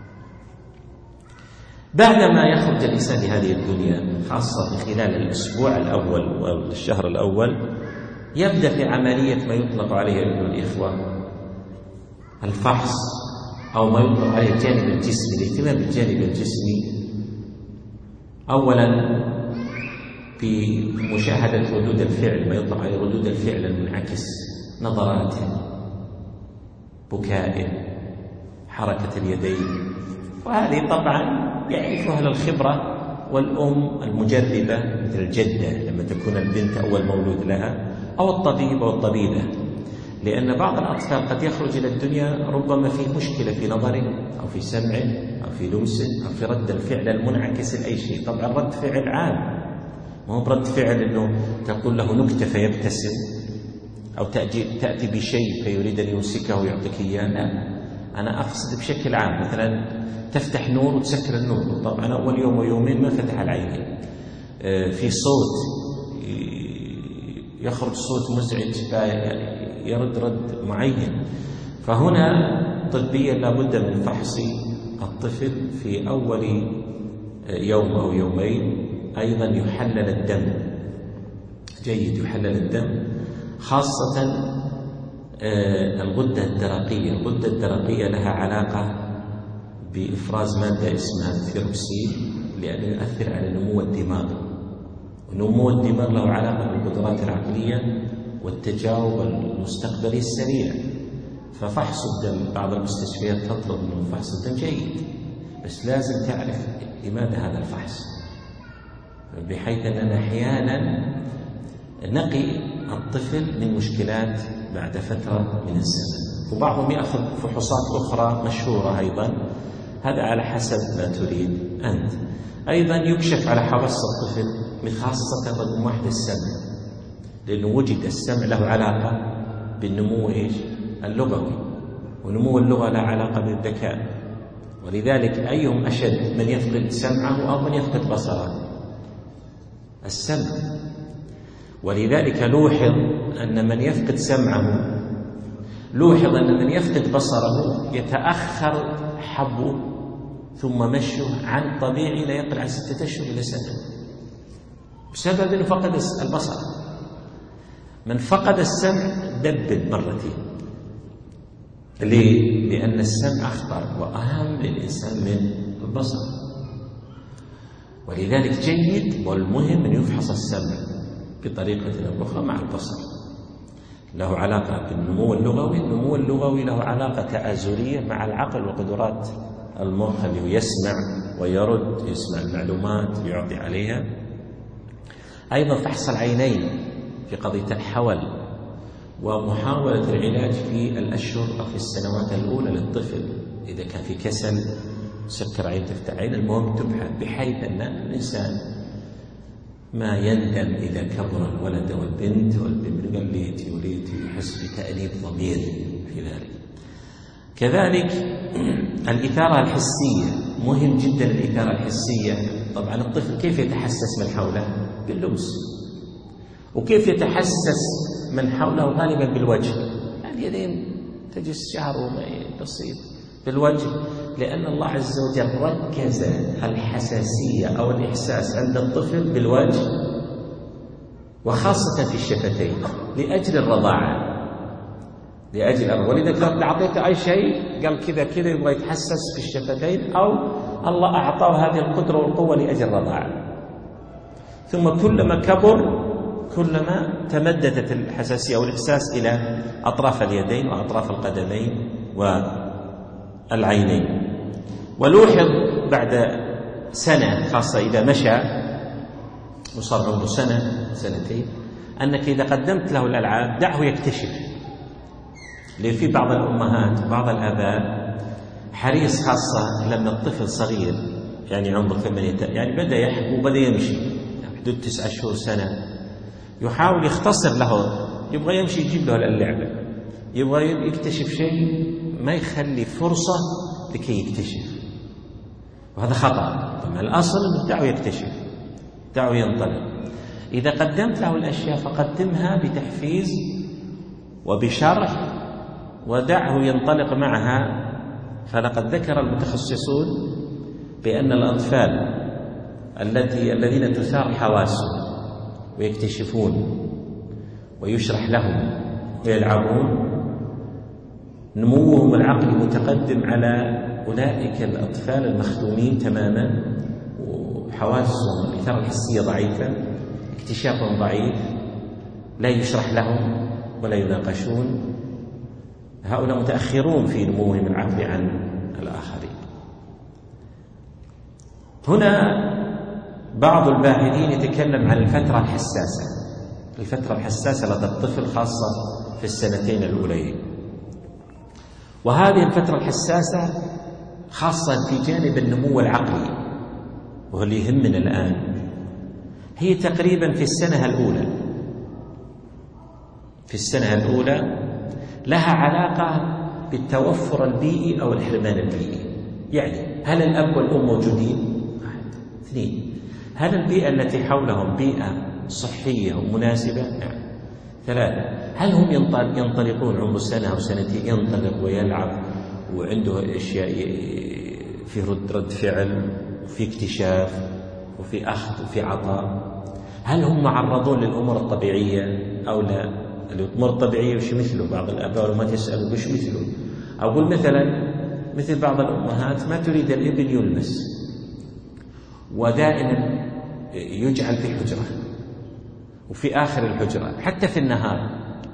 بعدما يخرج الإنسان لهذه الدنيا، خاصة خلال الأسبوع الأول والشهر الأول، يبدأ في عملية ما يطلق عليها أيها الإخوة الفحص، أو ما يطلق عليه الجانب الجسمي، الاهتمام بالجانب الجسمي. أولا في مشاهدة ردود الفعل، ما يطلق عليه ردود الفعل المنعكس، نظراته، بكائه، حركة اليدين، وهذه طبعا يعرفها أهل الخبرة والأم المجربة مثل الجدة لما تكون البنت أول مولود لها، أو الطبيب أو الطبيبة، لأن بعض الأطفال قد يخرج إلى الدنيا ربما في مشكلة في نظره أو في سمعه أو في لمسه أو في رد الفعل المنعكس لأي شيء. طبعا رد فعل عام، ما هو برد فعل أنه تقول له نكتة فيبتسم، أو تأتي بشيء فيريد أن يمسكه ويعطيك إياه، لا، أنا أقصد بشكل عام. مثلا تفتح نور وتسكر النور، طبعا أول يوم ويومين ما فتح العينين، في صوت يخرج صوت مزعج يرد رد معين. فهنا طبيا لابد من فحص الطفل في أول يوم أو يومين. أيضا يحلل الدم، جيد يحلل الدم، خاصة الغدة الدرقية. الغدة الدرقية لها علاقة بإفراز مادة اسمها الثيروكسين، لأنه يؤثر على نمو الدماغ، ونمو الدماغ له علاقة بالقدرات العقلية والتجاوب المستقبلي السريع. ففحص الدم، بعض المستشفيات تطلب منه فحص الدم، جيد، بس لازم تعرف لماذا هذا الفحص، بحيث أننا أحيانا نقي الطفل من مشكلات بعد فترة من الزمن. وبعضهم يأخذ فحوصات أخرى مشهورة أيضا، هذا على حسب ما تريد أنت. أيضا يكشف على حواس الطفل، من خاصة رقم 1 السمع، لأنه وجد السمع له علاقة بالنمو اللغوي، ونمو اللغة له علاقة بالذكاء. ولذلك أيهم أشد، من يفقد سمعه أو من يفقد بصره؟ السمع. ولذلك لوحظ أن من يفقد سمعه، لوحظ أن من يفقد بصره يتأخر حبه ثم مشيه عن طبيعي لا يقل عن 6 أشهر إلى سنة، بسبب أنه فقد البصر. من فقد السمع دبل مرتين. ليه؟ لأن السمع أخطر وأهم للإنسان من البصر. ولذلك جيد والمهم أن يفحص السمع بطريقة أو أخرى مع البصر. له علاقة بالنمو اللغوي، النمو اللغوي له علاقة تآزرية مع العقل وقدرات المخ اللي يسمع ويرد، يسمع المعلومات ويعطي عليها. أيضا فحص العينين في قضية الحول، ومحاولة العلاج في الأشهر أو في السنوات الأولى للطفل، إذا كان في كسل سكر عين تفتح عين، المهم تبحث بحيث أن الإنسان ما يندم إذا كبر الولد والبنت قال ليتي يحس بتأنيب ضمير في ذلك. كذلك الإثارة الحسية مهم جدا. الإثارة الحسية طبعا الطفل كيف يتحسس من حوله؟ باللمس. وكيف يتحسس من حوله؟ غالبا بالوجه، اليدين تجس شعره بسيط بالوجه، لأن الله عز وجل ركز الحساسية أو الإحساس عند الطفل بالوجه وخاصة في الشفتين لأجل الرضاعة، ولذا لو أعطيته أي شيء قال كذا يبغى يتحسس في الشفتين، أو الله أعطاه هذه القدرة والقوة لأجل الرضاعة. ثم كلما كبر كلما تمددت الحساسية والإحساس إلى أطراف اليدين وأطراف القدمين والعينين. ولوحظ بعد سنة، خاصة إذا مشى وصار عنده سنتين، أنك إذا قدمت له الألعاب دعه يكتشف. لأن في بعض الأمهات وبعض الآباء حريص، خاصة لما الطفل صغير يعني عمره 8 يعني بدأ يحكي وبدأ يمشي حدود 9 شهور سنة، يحاول يختصر له، يبغى يمشي يجيب له اللعبة، يبغى يكتشف شيء ما يخلي فرصة لكي يكتشف، وهذا خطأ. طبعا الأصل أنه دعه يكتشف، دعه ينطلق. إذا قدمت له الأشياء فقدمها بتحفيز وبشرح ودعه ينطلق معها. فلقد ذكر المتخصصون بأن الأطفال الذين تثار حواسهم ويكتشفون ويشرح لهم ويلعبون نموهم العقلي متقدم على أولئك الأطفال المخدومين تماما، وحواسهم الإثارة الحسية ضعيفة، اكتشافهم ضعيف، لا يشرح لهم ولا يناقشون. هؤلاء متأخرون في نموهم العقلي عن الآخرين. هنا بعض الباحثين يتكلم عن الفترة الحساسة لدى الطفل، خاصة في السنتين الأولين. وهذه الفترة الحساسة خاصة في جانب النمو العقلي، وهو اللي يهمنا الآن، هي تقريبا في السنة الأولى لها علاقة بالتوفر البيئي أو الحرمان البيئي. يعني هل الأب والأم موجودين؟ 2. هل البيئة التي حولهم بيئة صحية ومناسبة؟ 3. هل هم ينطلقون عمر سنة أو سنتين، ينطلق ويلعب وعنده أشياء في رد فعل وفي اكتشاف وفي أخذ وفي عطاء؟ هل هم معرضون للأمور الطبيعية أو لا؟ الأمور الطبيعية وش مثله؟ بعض الآباء ما تسألوا وش مثله. أقول مثل بعض الأمهات ما تريد الابن يلمس، ودائما يجعل في حجرة وفي آخر الحجرة حتى في النهار،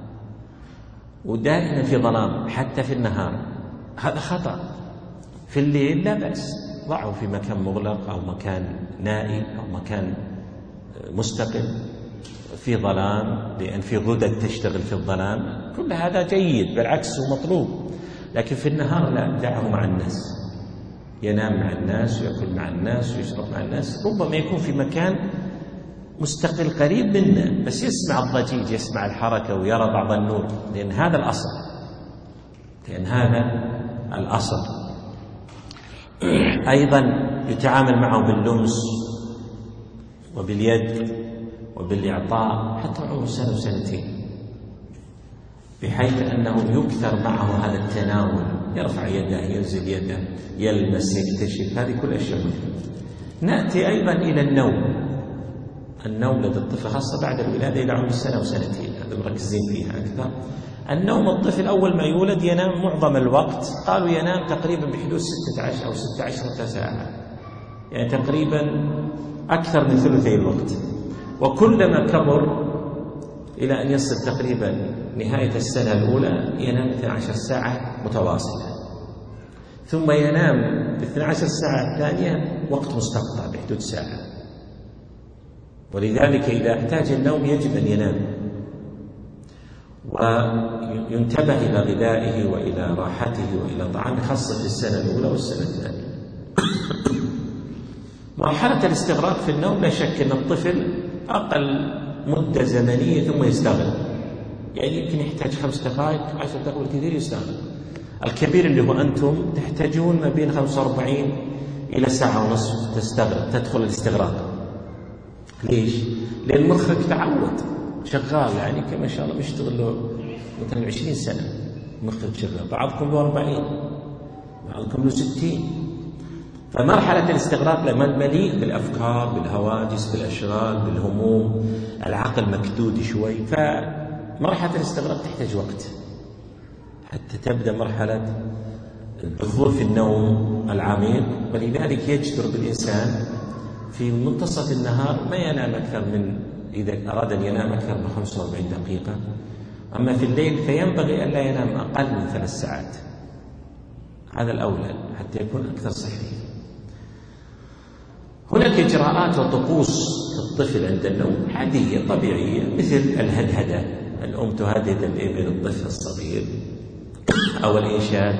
ودائما في ظلام حتى في النهار. هذا خطأ. في الليل لا بأس، ضعه في مكان مغلق أو مكان نائي أو مكان مستقل في ظلام، لأن في غدد تشتغل في الظلام، كل هذا جيد، بالعكس هو مطلوب. لكن في النهار لا، دعه مع الناس، ينام مع الناس ويأكل مع الناس ويشرب مع الناس. ربما يكون في مكان مستقل قريب منا بس يسمع الضجيج، يسمع الحركة ويرى بعض النور، لأن هذا الأصل. أيضا يتعامل معه باللمس وباليد وبالإعطاء حتى عمره 1 أو 2 بحيث أنه يكثر معه هذا التناول، يرفع يده، ينزل يده، يلمس، يكتشف، هذه كل أشياء مهمة. نأتي أيضا إلى النوم لدى الطفل، خاصة بعد الولادة إلى عمر 1 أو 2، هذا مركزين فيها أكثر. النوم، الطفل أول ما يولد ينام معظم الوقت، قالوا ينام تقريبا بحدود 16 أو 16 ساعة، يعني تقريبا أكثر من ثلثي الوقت. وكلما كبر إلى أن يصل تقريبا نهاية السنة الأولى ينام 12 ساعة متواصلة، ثم ينام 12 ساعة الثانية وقت مستقطع بحدود ساعة. ولذلك إذا احتاج النوم يجب أن ينام. وينتبه إلى غذائه وإلى راحته وإلى طعامه، خاصة في السنة الأولى والسنة الثانية. مرحلة الاستغراق في النوم لا شك أن الطفل أقل مدة زمنية ثم يستغرق، يعني يمكن يحتاج 5 دقائق 10 دقائق بالكثير يستغرق. الكبير اللي هو أنتم تحتاجون ما بين 45 إلى ساعة ونصف تستغرق، تدخل الاستغراق. ليش؟ لأن مخك تعود شغال، يعني كما شاء الله بيشتغل له مثلا 20 سنة مخك شغال، بعضكم له 40، بعضكم له 60. فمرحلة الاستغراق لما مليء بالأفكار، بالهواجس، بالأشغال، بالهموم، العقل مكدود شوي، فمرحلة الاستغراق تحتاج وقت حتى تبدأ مرحلة الدخول في النوم العميق. ولذلك يجدر بالإنسان في منتصف النهار ما ينام أكثر من، إذا أراد أن ينام أكثر من 45 دقيقة، أما في الليل فينبغي أن لا ينام أقل من 3 ساعات، هذا الأولى حتى يكون أكثر صحيح. هناك إجراءات وطقوس الطفل عند النوم عادية طبيعية، مثل الهدهدة، الأم تهدد الابن الطفل الصغير، أو الإنشاد.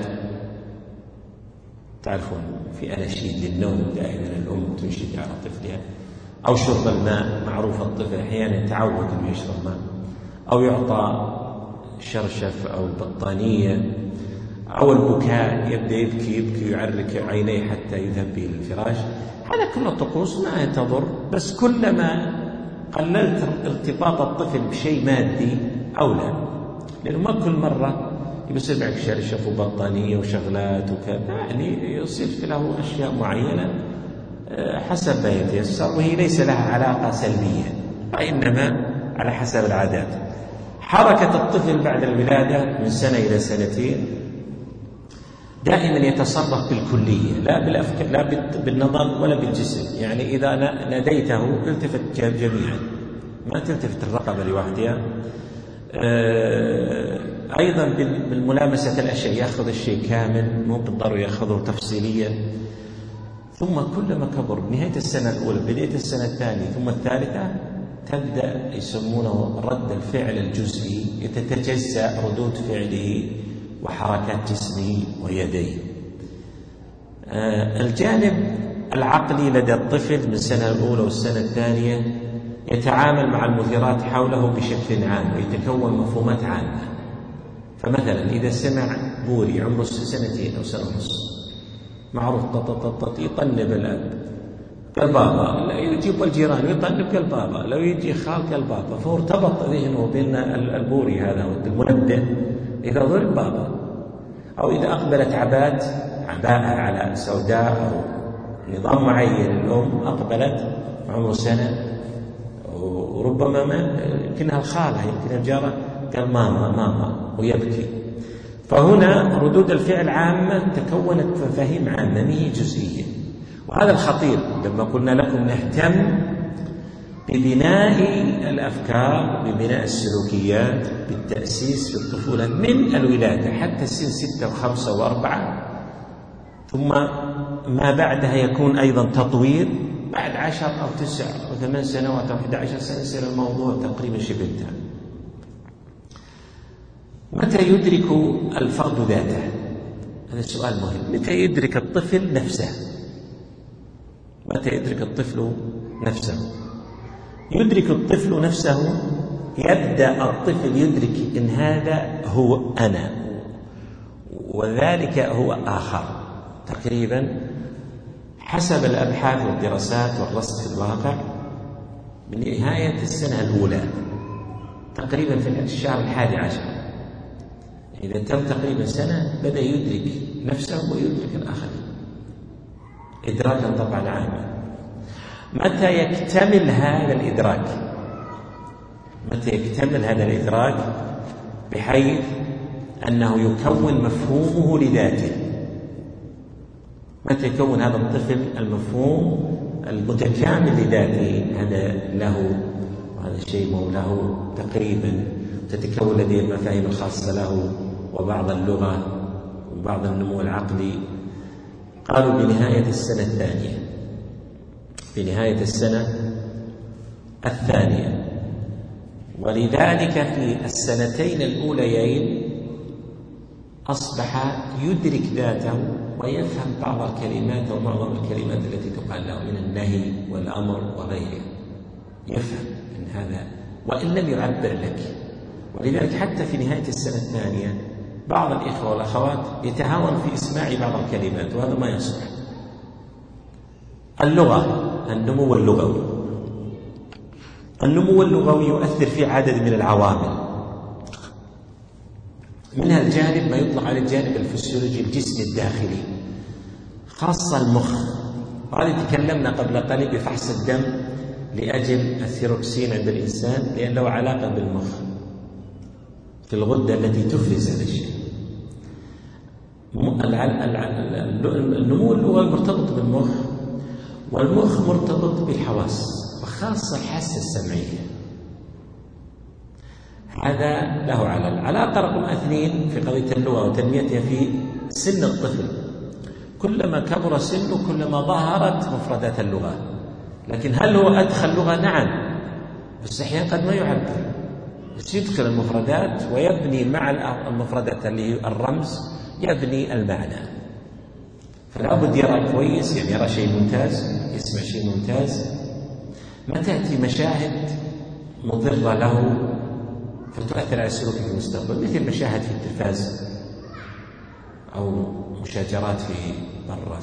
تعرفون في أناشيد للنوم دائما الأم تنشد على طفلها، أو شرب الماء، معروف الطفل أحيانا يتعود أن يشرب ماء، أو يعطى شرشف أو بطانية، أو البكاء، يبدأ يبكي ويعرك عينيه حتى يذهب به للفراش. هذا كله طقوس ما تضر، بس كلما قللت ارتباط الطفل بشيء مادي أولى، لأنه ما كل مرة يصير معك شرشف وبطانية وشغلات وكذا، يعني يصير له أشياء معينة حسب ما يتيسر، وهي ليس لها علاقة سلبية، وإنما على حسب العادات. حركة الطفل بعد الولادة من سنة إلى سنتين دائما يتصرف بالكلية، لا بالأفكار، لا بالنظر ولا بالجسم. يعني إذا ناديته التفت جميعا، ما تلتفت الرقبة لوحدها. أيضا بالملامسة الأشياء، يأخذ الشيء كامل، مو بالضرورة يأخذه تفصيليا. ثم كلما كبر بنهاية السنة الأولى، بداية السنة الثانية، ثم الثالثة، تبدأ يسمونه رد الفعل الجزئي، يتجزأ ردود فعله وحركات جسمه ويديه. الجانب العقلي لدى الطفل من السنة الأولى والسنة الثانية يتعامل مع المثيرات حوله بشكل عام ويتكون مفهومات عامة. فمثلا إذا سمع بوري عمره 2 أو 1.5 سنة، معروف طط يطنب الأب كالبابا، يجيب الجيران يطنب كالبابا، لو يجي خال كالبابا، فهو ارتبط ذهنه بين البوري هذا والمنبه إذا ضرب بابا، أو إذا أقبلت عباءة على سوداء أو نظام معين، الأم أقبلت عمره 1 وربما ما يمكنها الخالة، يمكنها الجارة، قال ماما ويبكي. فهنا ردود الفعل عامة، تكونت مفاهيم عامة ما هي جزئية. وهذا الخطير لما قلنا لكم نهتم ببناء الأفكار، ببناء السلوكيات، بالتأسيس في الطفولة من الولادة حتى السن 6 و5 و4، ثم ما بعدها يكون أيضا تطوير. بعد 10 أو 9 أو 8 سنوات أو 11 سنة يصير الموضوع تقريبا شبه انتهى. متى يدرك الفرد ذاته؟ هذا السؤال مهم. متى يدرك الطفل نفسه؟ متى يدرك الطفل نفسه؟ يدرك الطفل نفسه، يبدأ الطفل يدرك إن هذا هو أنا وذلك هو آخر، تقريبا حسب الأبحاث والدراسات والرصد في الواقع من نهاية السنة الأولى، تقريبا في الشهر 11. إذا تم تقريبا سنة بدأ يدرك نفسه ويدرك الآخر إدراكا طبعا عاما. متى يكتمل هذا الإدراك؟ متى يكتمل هذا الإدراك بحيث أنه يكون مفهومه لذاته؟ متى يكون هذا الطفل المفهوم المتكامل لذاته؟ هذا له وهذا الشيء مو له، تقريبا تتكون لديه المفاهيم الخاصة له وبعض اللغة وبعض النمو العقلي. قالوا بنهاية السنة الثانية، بنهاية السنة الثانية. ولذلك في السنتين الأوليين أصبح يدرك ذاته ويفهم بعض الكلمات ومعظم الكلمات التي تقال له من النهي والأمر وغيره، يفهم من هذا وإن لم يعبر لك. ولذلك حتى في نهاية السنة الثانية بعض الإخوة والأخوات يتهاون في إسماع بعض الكلمات، وهذا ما يصلح. اللغة، النمو اللغوي، النمو اللغوي يؤثر في عدد من العوامل، منها الجانب ما يطلق على الجانب الفسيولوجي الجسم الداخلي، خاصة المخ. وهذه تكلمنا قبل قليل بفحص الدم لأجل الثيروكسين عند الإنسان، لأن له علاقة بالمخ في الغدة التي تفرز هذا الشيء. النمو اللغوي مرتبط بالمخ، والمخ مرتبط بالحواس وخاصة الحاسة السمعية. هذا له علل. علاقة رقم 2 في قضية اللغة وتنميتها في سن الطفل، كلما كبر سنه كلما ظهرت مفردات اللغة. لكن هل هو أدخل لغة؟ نعم، بس أحيانا قد ما يعبر، بس يدخل المفردات ويبني مع المفردات اللي هي الرمز يبني المعنى. فلا بد يرى كويس، يعني يرى شيء ممتاز، يسمع شيء ممتاز. ما تأتي مشاهد مضرة له فتؤثر على سلوكه في المستقبل، مثل مشاهد في التلفاز أو مشاجرات في برا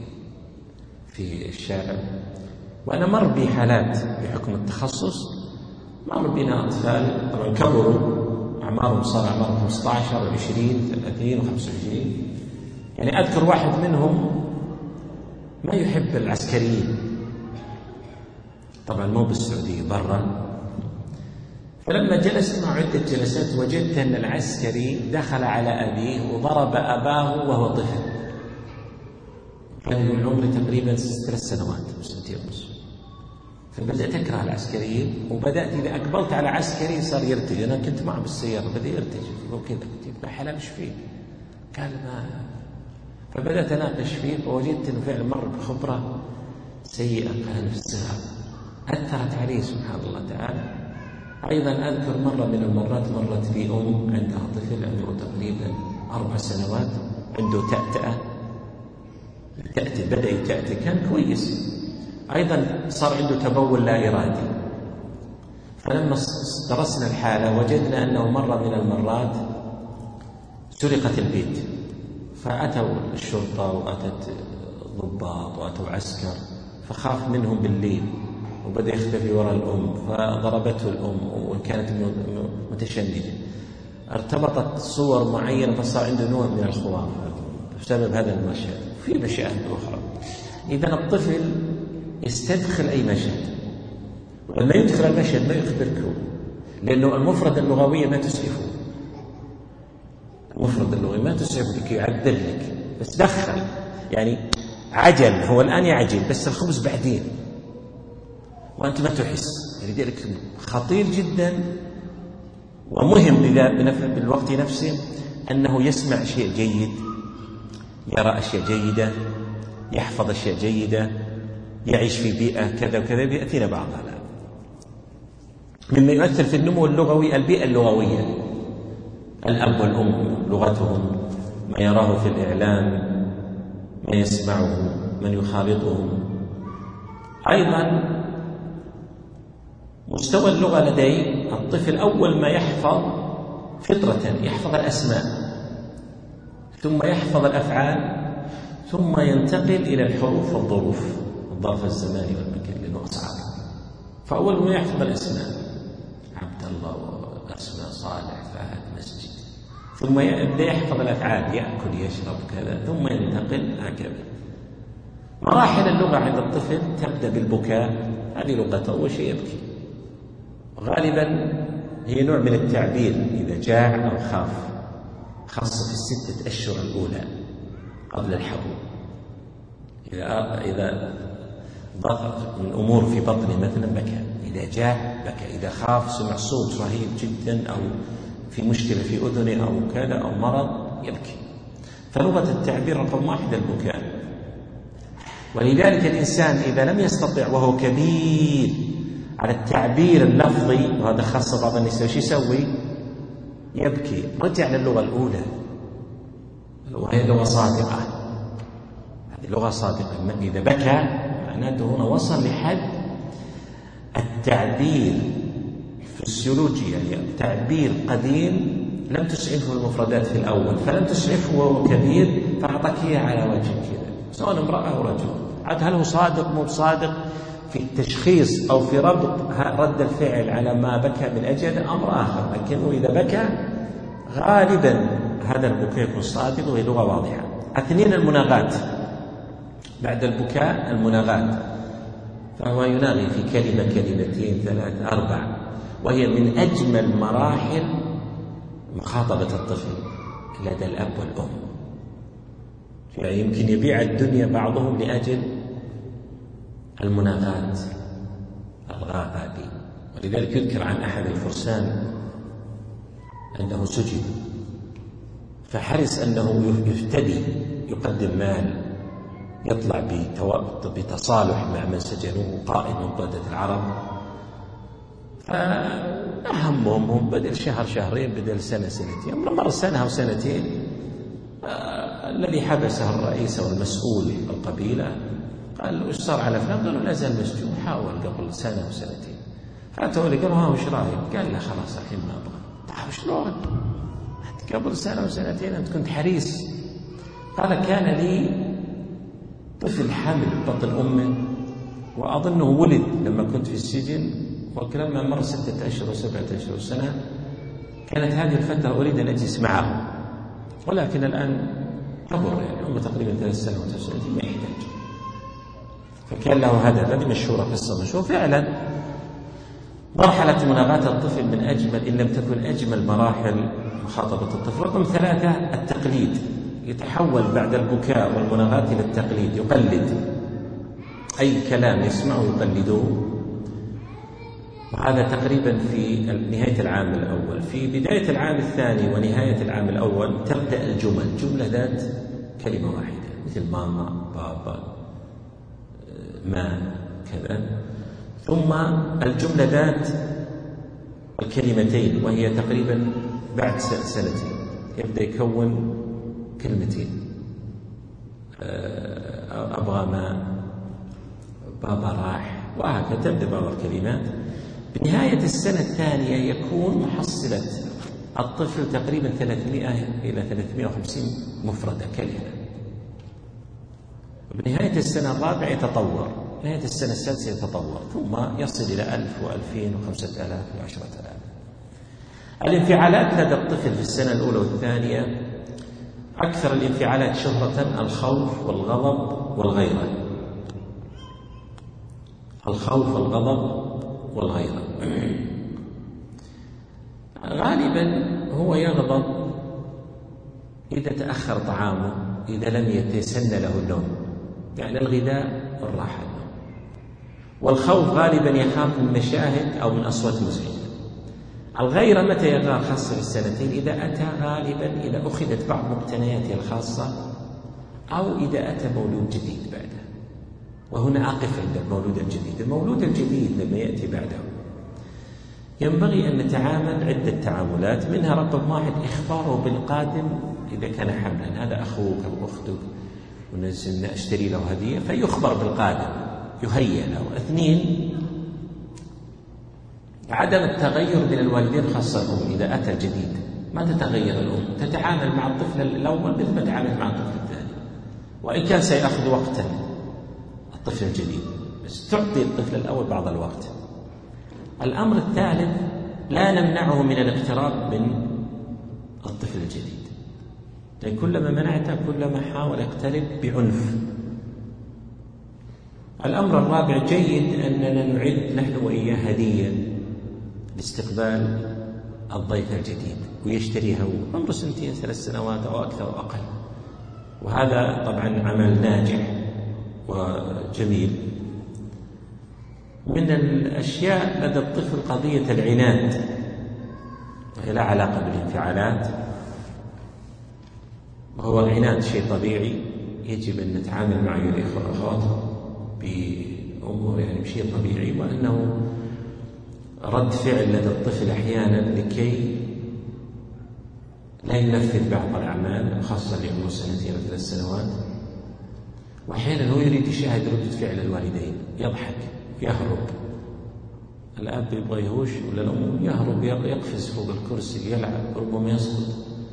في الشارع. وأنا مر بي حالات بحكم التخصص، مر بنا أطفال طبعا كبروا، أعمارهم صار أعمارهم 15 و20 30 و25. يعني أذكر واحد منهم ما يحب العسكريين، طبعا مو بالسعودية، برا. فلما جلست مع عدة جلسات وجدت أن العسكري دخل على أبيه وضرب أباه وهو طفل، كان من عمره تقريبا 3 سنوات أو 2 ونص. فبدأت أكره العسكريين، وبدأت إذا أقبلت على عسكري صار يرتجي. أنا كنت معه بالسيارة، بدأ يرتجي وكذا، قلت له حلال إيش فيه؟ قال ما. فبدأت أناقش فيه فوجدت أنه فعلا مر بخبرة سيئة كان في الصغر أثرت عليه سبحان الله تعالى. أيضا أذكر مرة من المرات مرت بي أم عندها طفل عمره تقريبا 4 سنوات، عنده تأتأة، بدأ يتأتأ، كان كويس. أيضا صار عنده تبول لا إرادي. فلما درسنا الحالة وجدنا أنه مرة من المرات سرقت البيت، فأتوا الشرطة وأتت ضباط وأتوا عسكر، فخاف منهم بالليل وبدأ يختفي وراء الأم، فضربته الأم وكانت متشنجة. ارتبطت صور معينة فصار عنده نوع من الخوف بسبب هذا المشهد. في مشاهد أخرى. إذا الطفل يستدخل أي مشهد، ولما يدخل المشهد ما يخبرك، لأنه المفردة اللغوية ما تسعفه، المفردة اللغوية ما تسعفك، يعبر لك، بس دخل يعني عجل، هو الآن يعجل بس الخبز بعدين وأنت ما تحس. لذلك خطير جدا ومهم بالوقت نفسه أنه يسمع شيء جيد، يرى أشياء جيدة، يحفظ أشياء جيدة، يعيش في بيئة كذا وكذا. بيأتينا بعضها الآن. مما يؤثر في النمو اللغوي البيئة اللغوية، الأب والأم، لغتهم، ما يراه في الإعلام، ما يسمعه، من يخالطهم. أيضا مستوى اللغة لدي الطفل أول ما يحفظ فطرة يحفظ الأسماء، ثم يحفظ الأفعال، ثم ينتقل إلى الحروف والظروف، الظرف الزماني والمكان لأنه أصعب. فأول ما يحفظ الأسماء، عبد الله وأسماء صالح فهد مسجد، ثم يبدأ يحفظ الأفعال، يأكل يشرب كذا، ثم ينتقل هكذا. مراحل اللغة عند الطفل تبدأ بالبكاء، هذه لغته، أول شيء يبكي، غالبا هي نوع من التعبير إذا جاع أو خاف، خاصة في 6 أشهر الأولى قبل الحمل. إذا ضغط من أمور في بطنه مثلا بكى، إذا جاع بكى، إذا خاف سمع صوت رهيب جدا أو في مشكلة في أذنه أو كذا أو مرض يبكي. فلغة التعبير رقم 1 البكاء. ولذلك الإنسان إذا لم يستطع وهو كبير على التعبير اللفظي، وهذا خاصة بعض النساء، وش يسوي؟ يبكي. رجع للغة الأولى وهي لغة صادقة، هذه لغة صادقة. إذا بكى معناته هنا وصل لحد التعبير الفسيولوجي، يعني تعبير قديم لم تسعفه المفردات في الأول، فلم تسعفه وهو كبير فأعطاك إياه على وجه كذا، سواء امرأة أو رجل. عاد هل هو صادق مو بصادق في التشخيص أو في ربط رد الفعل على ما بكى من أجل أمر آخر، لكنه إذا بكى غالبا هذا البكاء يكون صادق وهي لغة واضحة. اثنين، المناغات بعد البكاء، المناغات، فهو يناغي في كلمة كلمتين ثلاث أربع، وهي من أجمل مراحل مخاطبة الطفل لدى الأب والأم. يعني يمكن يبيع الدنيا بعضهم لأجل المناغات، الغاء هذه. ولذلك يذكر عن أحد الفرسان أنه سجن فحرص أنه يفتدي، يقدم مال، يطلع بتصالح مع من سجنوه قائد من قادة العرب. فأهمهم هم بدل شهر شهرين، بدل سنة سنتين. لما مر سنة أو سنتين الذي حبسه الرئيس أو المسؤول القبيلة قال له: إيش صار على فلان؟ قالوا: لا زال مسجون، حاول قبل سنة أو سنتين. فأتوا لي قالوا: ها وش رأيك؟ قال: لا خلاص الحين ما أبغى. طيب شلون؟ قبل سنة أو سنتين أنت كنت حريص. قال: كان لي طفل حامل بطن أمه، وأظنه ولد لما كنت في السجن، ولما مر 6 أشهر و7 أشهر وسنة كانت هذه الفترة أريد أن أجلس معه، ولكن الآن كبر، يعني عمره تقريبا 3 سنوات أو سنتين، ما يحتاج. فكان له هدف. هذه مشهورة، قصة مشهورة فعلا. مرحلة مناغاة الطفل من أجمل إن لم تكن أجمل مراحل مخاطبة الطفل. رقم 3، التقليد. يتحول بعد البكاء والمناغاة إلى التقليد، يقلد أي كلام يسمعه يقلده. وهذا تقريبا في نهاية العام الأول. في بداية العام الثاني ونهاية العام الأول تبدأ الجمل، جملة ذات كلمة واحدة، مثل ماما، بابا، ما، كذا. ثم الجملة ذات الكلمتين، وهي تقريبا بعد سنتين يبدأ يكون كلمتين: أبغى ماء، بابا راح، وهكذا تبدأ بعض الكلمات. بنهاية السنة الثانية يكون محصلة الطفل تقريبا 300 إلى 350 مفردة كلمة. وبنهاية السنة الرابعة يتطور، نهاية السنة السادسة يتطور، ثم يصل إلى 1000 و2000 و5000 و10000. الانفعالات لدى الطفل في السنة الأولى والثانية، أكثر الانفعالات شهرة الخوف والغضب والغيرة. الخوف والغضب والغيرة. غالبا هو يغضب إذا تأخر طعامه، إذا لم يتسنى له النوم، يعني الغذاء والراحة. والخوف غالبا يخاف من مشاهد أو من أصوات مزعجة. الغيرة متى يغار؟ خاصة في السنتين، إذا أتى غالبا إذا أخذت بعض مقتنياته الخاصة، أو إذا أتى مولود جديد بعده. وهنا أقف عند المولود الجديد. المولود الجديد لما يأتي بعده ينبغي أن نتعامل عدة تعاملات، منها رقم 1 إخباره بالقادم إذا كان حملا، هذا أخوك أو أختك ونزل أشتري له هدية، فيخبر بالقادم، يهيئ له. 2، عدم التغير من الوالدين، خاصة الأم. إذا أتى الجديد ما تتغير الأم، تتعامل مع الطفل الأول مثل ما تتعامل مع الطفل الثاني، وإن كان سيأخذ وقتا الطفل الجديد، بس تعطي الطفل الأول بعض الوقت. الأمر الثالث، لا نمنعه من الاقتراب من الطفل الجديد، لأن كلما منعته كلما حاول يقترب بعنف. الأمر الرابع، جيد أننا نعد نحن وإياه هدية لاستقبال الضيف الجديد، ويشتريها عمره 2 3 سنوات أو أكثر أو أقل. وهذا طبعا عمل ناجح وجميل. من الأشياء لدى الطفل قضية العناد، وهي لا علاقة بالانفعالات، وهو العناد شيء طبيعي يجب أن نتعامل معه الإخوة والأخوات بأمور يعني بشيء طبيعي، وأنه رد فعل لدى الطفل أحيانا لكي لا ينفذ بعض الأعمال، خاصة اللي عمره 2 أو 3 سنوات، وأحيانا هو يريد يشاهد ردة فعل الوالدين، يضحك، يهرب، الأب يبغى يهوش ولا الأم يهرب، يقفز فوق الكرسي، يلعب، ربما يسقط.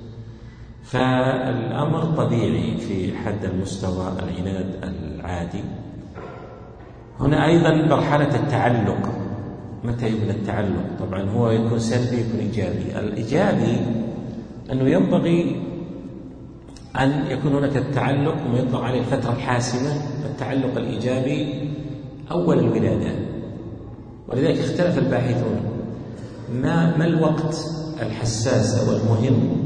فالأمر طبيعي في حد المستوى العناد العادي. هنا أيضا مرحلة التعلق، متى يبنى التعلق؟ طبعا هو يكون سلبي يكون إيجابي. الإيجابي أنه ينبغي أن يكون هناك التعلق وما يطلق عليه الفترة الحاسمة، التعلق الإيجابي أول الولادة. ولذلك اختلف الباحثون ما الوقت الحساس أو المهم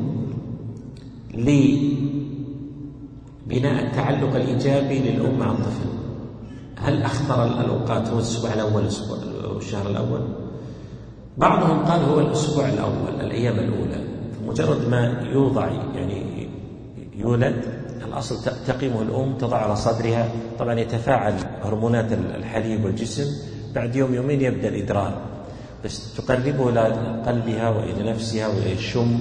لبناء التعلق الإيجابي للأم مع الطفل. هل أخطر الأوقات هو الأسبوع الأول أو الشهر الأول؟ بعضهم قال هو الأسبوع الأول، الأيام الأولى. مجرد ما يوضع يعني يولد، الأصل تقيمه الأم، تضع على صدرها، طبعا يتفاعل هرمونات الحليب والجسم، بعد يومين يبدأ الإدرار، بس تقربه إلى قلبها وإلى نفسها وإلى الشم.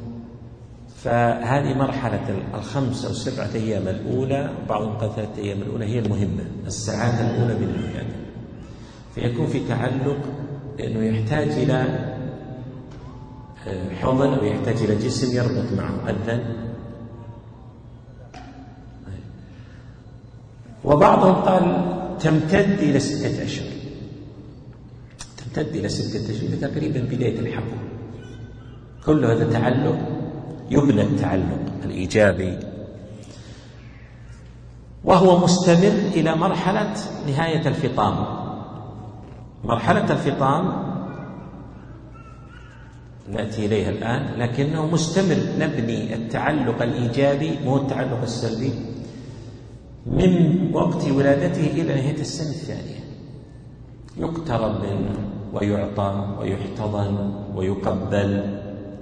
فهذه مرحلة 5 أو 7 أيام الأولى، بعضهم قال 3 أيام الأولى هي المهمة، الساعات الأولى من الولادة. فيكون في تعلق، لأنه يحتاج إلى حضن أو يحتاج إلى جسم يربط معه أذن. وبعضهم قال تمتد إلى 6 أشهر، تمتد إلى 6 أشهر تقريبا بداية الحمل. كل هذا تعلق، يبنى التعلق الإيجابي وهو مستمر إلى مرحلة نهاية الفطام. مرحلة الفطام نأتي إليها الآن، لكنه مستمر. نبني التعلق الإيجابي مو التعلق السلبي من وقت ولادته إلى نهاية السنة الثانية. يقترب منه ويعطى ويحتضن ويقبل.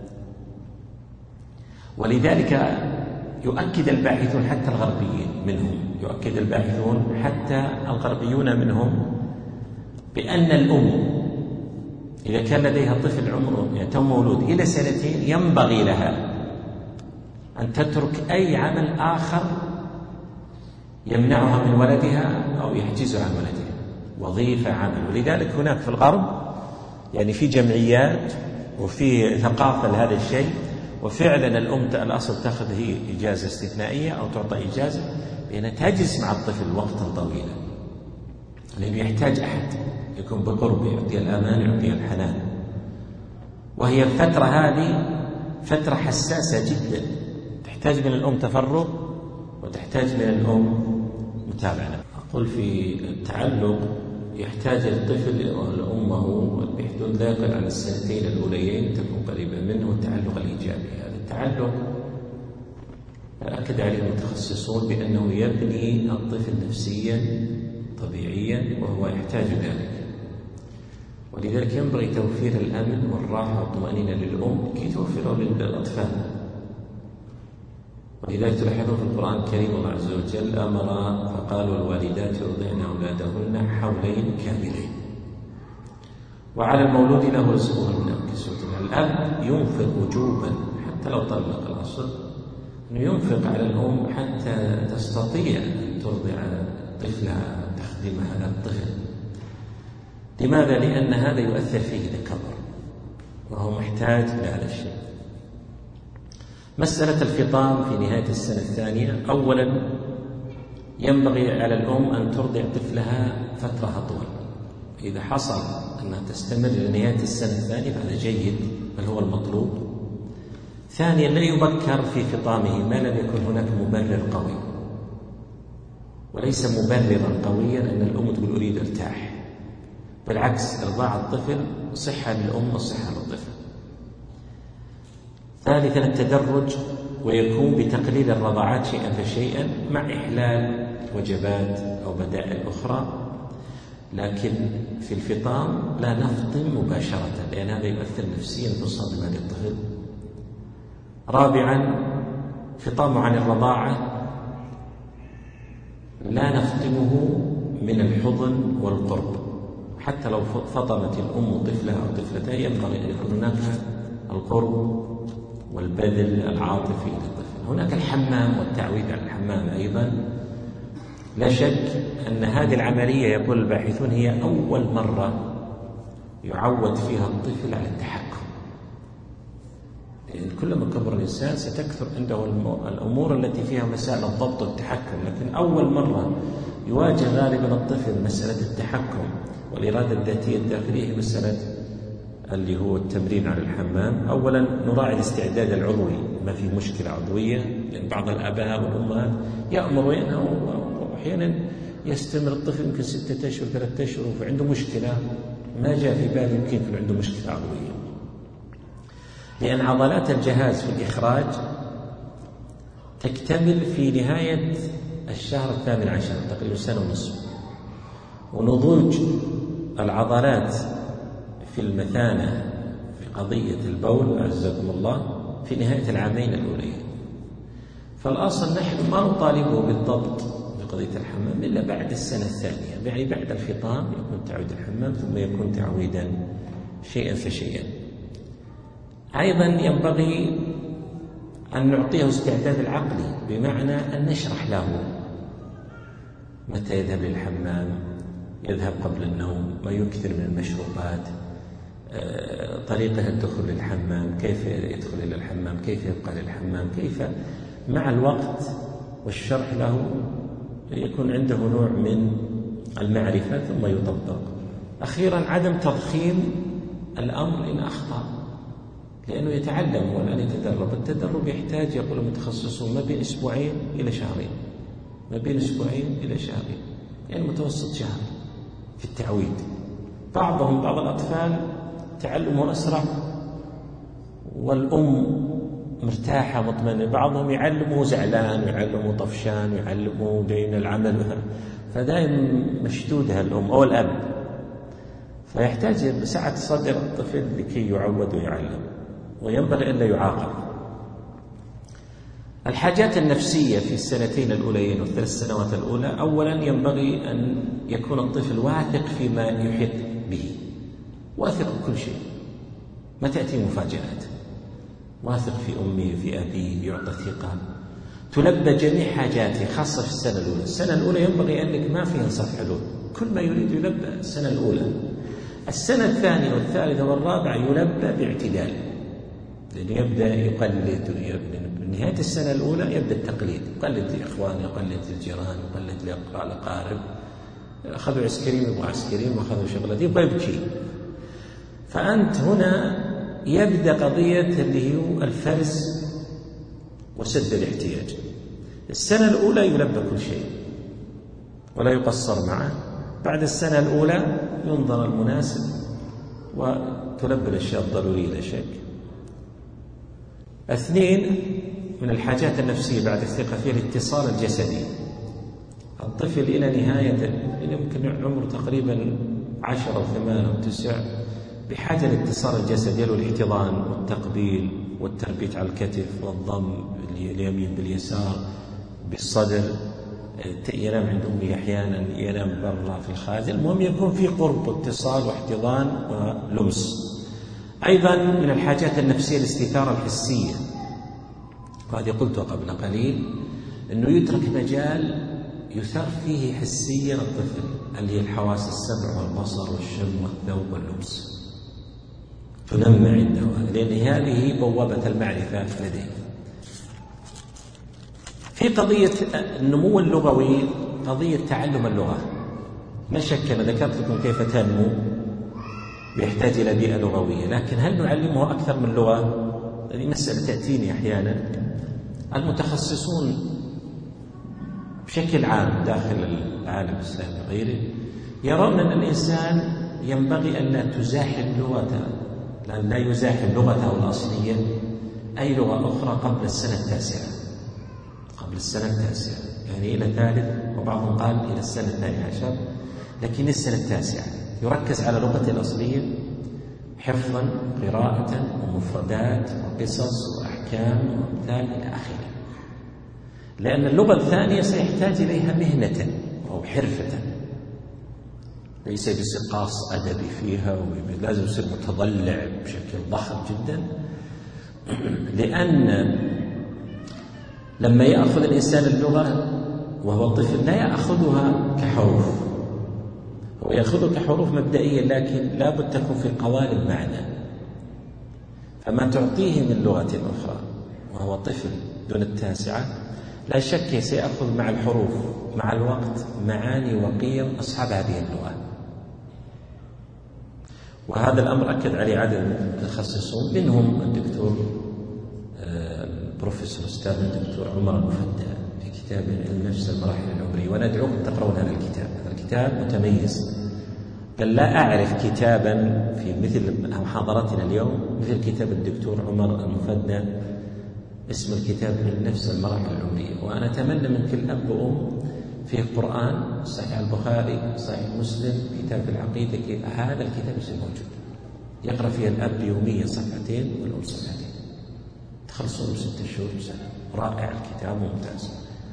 ولذلك يؤكد الباحثون حتى الغربيين منهم، يؤكد الباحثون حتى الغربيون منهم بأن الأم إذا كان لديها طفل عمره تو مولود إلى 2 ينبغي لها أن تترك أي عمل آخر يمنعها من ولدها أو يحجزها عن ولدها، وظيفة، عمل. ولذلك هناك في الغرب يعني في جمعيات وفي ثقافة لهذا الشيء، وفعلا الأم الأصل تأخذ هي إجازة استثنائية أو تعطى إجازة بأنها تجلس مع الطفل وقتا طويلا، لأنه يحتاج أحد يكون بقربه، يعطيه الأمان، يعطيه الحنان. وهي الفترة هذه فترة حساسة جدا، تحتاج من الأم تفرغ وتحتاج من الأم متابعة. أقول في التعلق يحتاج الطفل لأمه بحدود لا يقل عن 2 الأوليين تكون قريبة منه، التعلق الإيجابي. هذا التعلق أكد عليه المتخصصون بأنه يبني الطفل نفسيا طبيعيا وهو يحتاج ذلك. ولذلك ينبغي توفير الأمن والراحة والطمأنينة للأم كي توفره للأطفال. ولذلك تلاحظون في القرآن الكريم الله عز وجل أمر فقالوا الوالدات يرضعن أولادهن حولين كاملين وعلى المولود له رزقهن وكسوتهن. الأب ينفق وجوبا حتى لو طلق الأصل، أنه ينفق على الأم حتى تستطيع أن ترضع طفلها، تخدم هذا الطفل. لماذا؟ لأن هذا يؤثر فيه إذا كبر وهو محتاج لهذا الشيء. مسألة الفطام في نهاية السنة الثانية، أولا ينبغي على الأم أن ترضع طفلها فترة أطول. إذا حصل أنها تستمر إلى نهاية السنة الثانية فهذا جيد، بل هو المطلوب. ثانيا لا يبكر في فطامه ما لم يكن هناك مبرر قوي، وليس مبررا قويا أن الأم تقول أريد ارتاح، بالعكس إرضاع الطفل صحة للأم وصحة للطفل. ثالثا التدرج، ويكون بتقليل الرضاعات شيئا فشيئا مع إحلال وجبات أو بدائل أخرى، لكن في الفطام لا نفطم مباشرة لأن هذا يؤثر نفسيا في صدر هذا الطفل. رابعا فطام عن الرضاعة لا نفطمه من الحضن والقرب حتى لو فطمت الأم طفلها أو طفلتها ينبغي أن يكون هناك القرب والبذل العاطفي للطفل. هناك الحمام والتعويد على الحمام أيضا. لا شك أن هذه العملية يقول الباحثون هي أول مرة يعود فيها الطفل على التحكم، لأن كلما كبر الإنسان ستكثر عنده الأمور التي فيها مسائل الضبط والتحكم، لكن أول مرة يواجه غالبا الطفل مسألة التحكم والإرادة الذاتية الداخلية، مسألة اللي هو التمرين على الحمام. أولا نراعي الاستعداد العضوي، ما في مشكلة عضوية، لأن بعض الآباء والأمهات يأمر وينهى، وأحيانا يستمر الطفل يمكن 6 أشهر 3 أشهر وعنده مشكلة ما جاء في باله يمكن يكون عنده مشكلة عضوية، لأن عضلات الجهاز في الإخراج تكتمل في نهاية الشهر 18 تقريبا 1.5 سنة، ونضوج العضلات في المثانة في قضية البول أعزكم الله في نهاية العامين الأولين. فالأصل نحن ما نطالبه بالضبط بقضية الحمام إلا بعد السنة الثانية، يعني بعد الفطام يكون تعويد الحمام ثم يكون تعويدا شيئا فشيئا. أيضا ينبغي أن نعطيه استعداد العقلي، بمعنى أن نشرح له متى يذهب للحمام، يذهب قبل النوم، ما يكثر من المشروبات، طريقة الدخول للحمام، كيف يدخل إلى الحمام، كيف يبقى للحمام، كيف مع الوقت والشرح له يكون عنده نوع من المعرفة ثم يطبق. أخيرا عدم تضخيم الأمر إن أخطأ، لأنه يتعلم والآن يتدرب. التدرب يحتاج يقول المتخصصون ما بين 2 إلى شهرين، ما بين 2 إلى شهرين، يعني متوسط شهر في التعويد. بعض الأطفال تعلمه أسرع والأم مرتاحة مطمئنة، بعضهم يعلمه زعلان، يعلمه طفشان، يعلمه بين العمل، فدائما مشدودها الأم أو الأب، فيحتاج سعة صدر الطفل لكي يعود ويعلم، وينبغي أن لا يعاقب. الحاجات النفسية في السنتين الأولين والثلاث سنوات الأولى، أولا ينبغي أن يكون الطفل واثق فيما يحيط به، واثق بكل شيء، ما تأتي مفاجآت، واثق في أمه في أبيه، يعطى ثقة، تلبى جميع حاجاته، خاصة في السنة الأولى. السنة الأولى ينبغي أنك ما فيها صف حلول، كل ما يريد يلبى السنة الأولى. السنة الثانية والثالثة والرابعة يلبى باعتدال، لأنه يبدأ يقلد، نهاية السنة الأولى يبدأ التقليد، يقلد الإخوان، يقلد الجيران، يقلد الأقارب، أخذوا عسكريين يبغى عسكريين، وأخذوا شغلات يبغى يبكي. فأنت هنا يبدأ قضية اللي هو الفرز وسد الاحتياج. السنة الأولى يلبى كل شيء ولا يقصر معه، بعد السنة الأولى ينظر المناسب وتلبى الأشياء الضرورية لا شك. 2 من الحاجات النفسية بعد الثقة فيها الاتصال الجسدي. الطفل إلى نهاية يمكن عمره تقريبا 10 أو 8 أو 9 بحاجة للاتصال الجسدي، له الاحتضان والتقبيل والتربيت على الكتف والضم اليمين باليسار بالصدر، ينام عند أمه أحيانا، ينام برا في الخارج، المهم يكون في قرب واتصال واحتضان ولمس. أيضا من الحاجات النفسية الاستثارة الحسية، وهذه قلتها قبل قليل، أنه يترك مجال يثار فيه حسيا الطفل، اللي هي الحواس السبع والبصر والشم والذوق واللمس، تنمى عنده، لأن هذه بوابة المعرفة لديه. في قضية النمو اللغوي، قضية تعلم اللغة، ما شك أنا ذكرت لكم كيف تنمو، يحتاج إلى بيئة لغوية، لكن هل نعلمه أكثر من لغة؟ هذه مسألة تأتيني أحيانا. المتخصصون بشكل عام داخل العالم الإسلامي وغيره يرون أن الإنسان ينبغي أن لا تزاحم لغته، لأن لا يزاحم لغته الأصلية أي لغة أخرى قبل السنة التاسعة، قبل السنة التاسعة، يعني إلى 3، وبعضهم قال إلى السنة 12، لكن السنة التاسعة يركز على لغته الأصلية حفظا قراءة ومفردات وقصص وأحكام وأمثال إلى آخره، لأن اللغة الثانية سيحتاج إليها مهنة أو حرفة. ليس بسقاص أدبي فيها ولازم يصير متضلع بشكل ضخم جدا، لأن لما يأخذ الإنسان اللغة وهو طفل لا يأخذها كحروف، هو يأخذها كحروف مبدئية، لكن لا بد تكون في قوالب معنى. فما تعطيه من لغة أخرى وهو طفل دون التاسعة لا شك سيأخذ مع الحروف مع الوقت معاني وقيم أصحاب هذه اللغة. وهذا الأمر أكد عليه عدد من المتخصصون، منهم الدكتور البروفيسور الأستاذ الدكتور عمر المفدى في كتاب علم نفس المراحل العمرية، وندعوكم تقرؤون هذا الكتاب. هذا الكتاب متميز، بل لا أعرف كتابا في مثل محاضرتنا اليوم مثل كتاب الدكتور عمر المفدى، اسم الكتاب علم نفس المراحل العمرية. وأنا أتمنى من كل أب وأم فيه قرآن، صحيح البخاري، صحيح مسلم، كتاب العقيدة، هذا الكتاب يصير موجود يقرأ فيه الأب يوميا صفحتين والأم صفحتين، تخلصون 6 شهور سنة. رائع الكتاب ممتاز.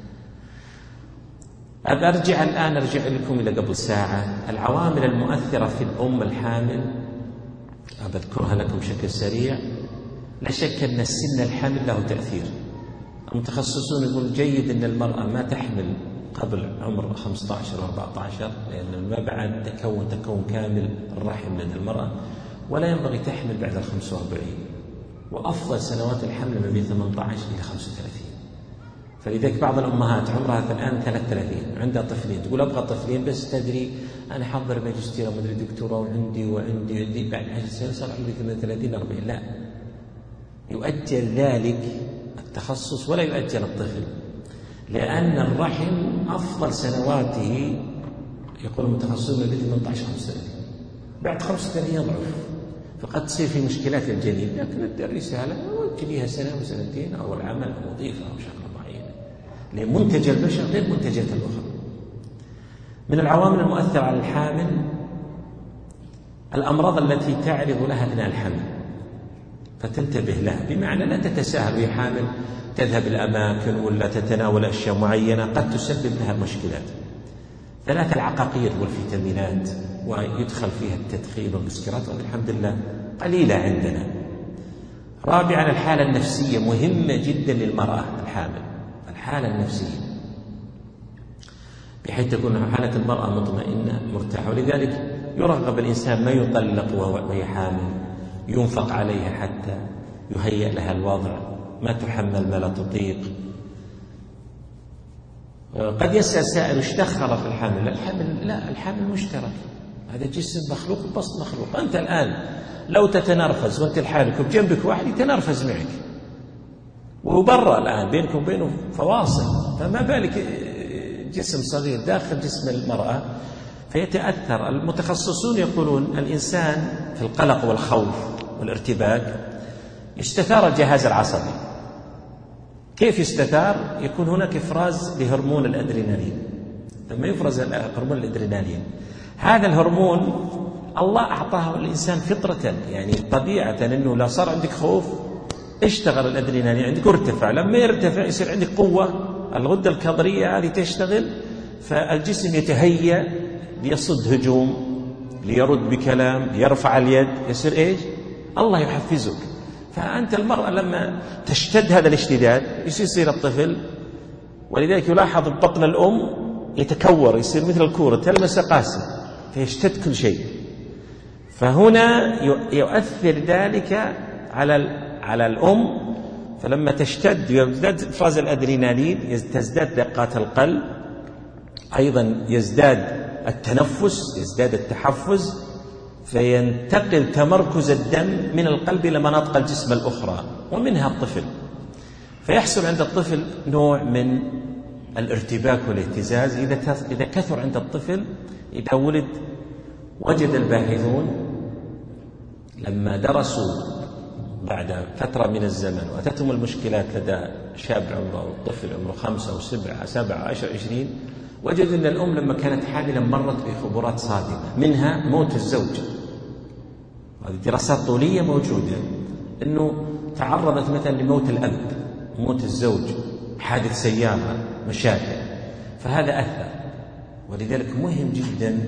أرجع لكم إلى قبل ساعة. العوامل المؤثرة في الأم الحامل أذكرها لكم بشكل سريع. لا شك أن السن الحامل له تأثير. المتخصصون يقول جيد أن المرأة ما تحمل قبل عمر 15 و14، لأن ما بعد تكون كامل الرحم لدى المرأة، ولا ينبغي تحمل بعد 45، وأفضل سنوات الحمل ما بين 18 إلى 35. فلذلك بعض الأمهات عمرها الآن 33 عندها طفلين، تقول أبغى طفلين بس تدري أنا حضر ماجستير ومدري دكتوراه وعندي بعد 10 سنين صار عمري 38 40. لا، يؤجل ذلك التخصص ولا يؤجل الطفل، لأن الرحم أفضل سنواته يقول المتخصصون من 18 35، بعد 35 يضعف، فقد تصير في مشكلات الجنين. لكن الرسالة وجليها سنة وسنتين أو العمل أو وظيفة أو شغلة معينة، لأن منتج البشر غير منتجات الأخرى. من العوامل المؤثرة على الحامل الأمراض التي تعرض لها أثناء الحمل، فتنتبه لها، بمعنى لا تتساهل وهي حامل تذهب الأماكن ولا تتناول أشياء معينة قد تسبب لها مشكلات. 3 العقاقير والفيتامينات، ويدخل فيها التدخين والمسكرات، والحمد لله قليلة عندنا. 4 الحالة النفسية مهمة جدا للمرأة الحامل، الحالة النفسية، بحيث تكون حالة المرأة مطمئنة مرتاحة. ولذلك يرغب الإنسان ما يطلق وهي حامل، ينفق عليها حتى يهيئ لها الوضع، ما تحمل ما لا تطيق. قد يسأل سائل ايش دخل في الحمل؟ الحمل مشترك، هذا جسم مخلوق وبسط مخلوق. أنت الآن لو تتنرفز وأنت لحالك وبجنبك واحد يتنرفز معك، وهو برا الآن بينكم وبينه فواصل، فما بالك جسم صغير داخل جسم المرأة فيتأثر. المتخصصون يقولون الإنسان في القلق والخوف والارتباك يستثار الجهاز العصبي. كيف يستثار؟ يكون هناك إفراز لهرمون الأدرينالين. لما يفرز هرمون الأدرينالين، هذا الهرمون الله أعطاه الإنسان فطرة، يعني طبيعة، أنه لا صار عندك خوف اشتغل الأدرينالين عندك وارتفع. لما يرتفع يصير عندك قوة، الغدة الكظرية هذه تشتغل، فالجسم يتهيأ ليصد هجوم، ليرد بكلام، ليرفع اليد، يصير إيش؟ الله يحفزك. فأنت المرأة لما تشتد هذا الاشتداد يصير الطفل، ولذلك يلاحظ بطن الأم يتكور، يصير مثل الكورة تلمس قاسي، فيشتد كل شيء. فهنا يؤثر ذلك على الأم، فلما تشتد يزداد إفراز الأدرينالين، تزداد دقات القلب، أيضا يزداد التنفس، يزداد التحفز، فينتقل تمركز الدم من القلب إلى مناطق الجسم الأخرى ومنها الطفل، فيحصل عند الطفل نوع من الارتباك والاهتزاز. إذا كثر عند الطفل، إذا ولد، وجد الباحثون لما درسوا بعد فترة من الزمن وأتتهم المشكلات لدى شاب عمره طفل عمره 5 أو 7 7 10 20، وجدوا أن الأم لما كانت حاملا مرت بخبرات صادمة، منها موت الزوج. هذه دراسات طولية موجودة، أنه تعرضت مثلا لموت الأب، موت الزوج، حادث سيارة، مشاكل، فهذا أثر. ولذلك مهم جدا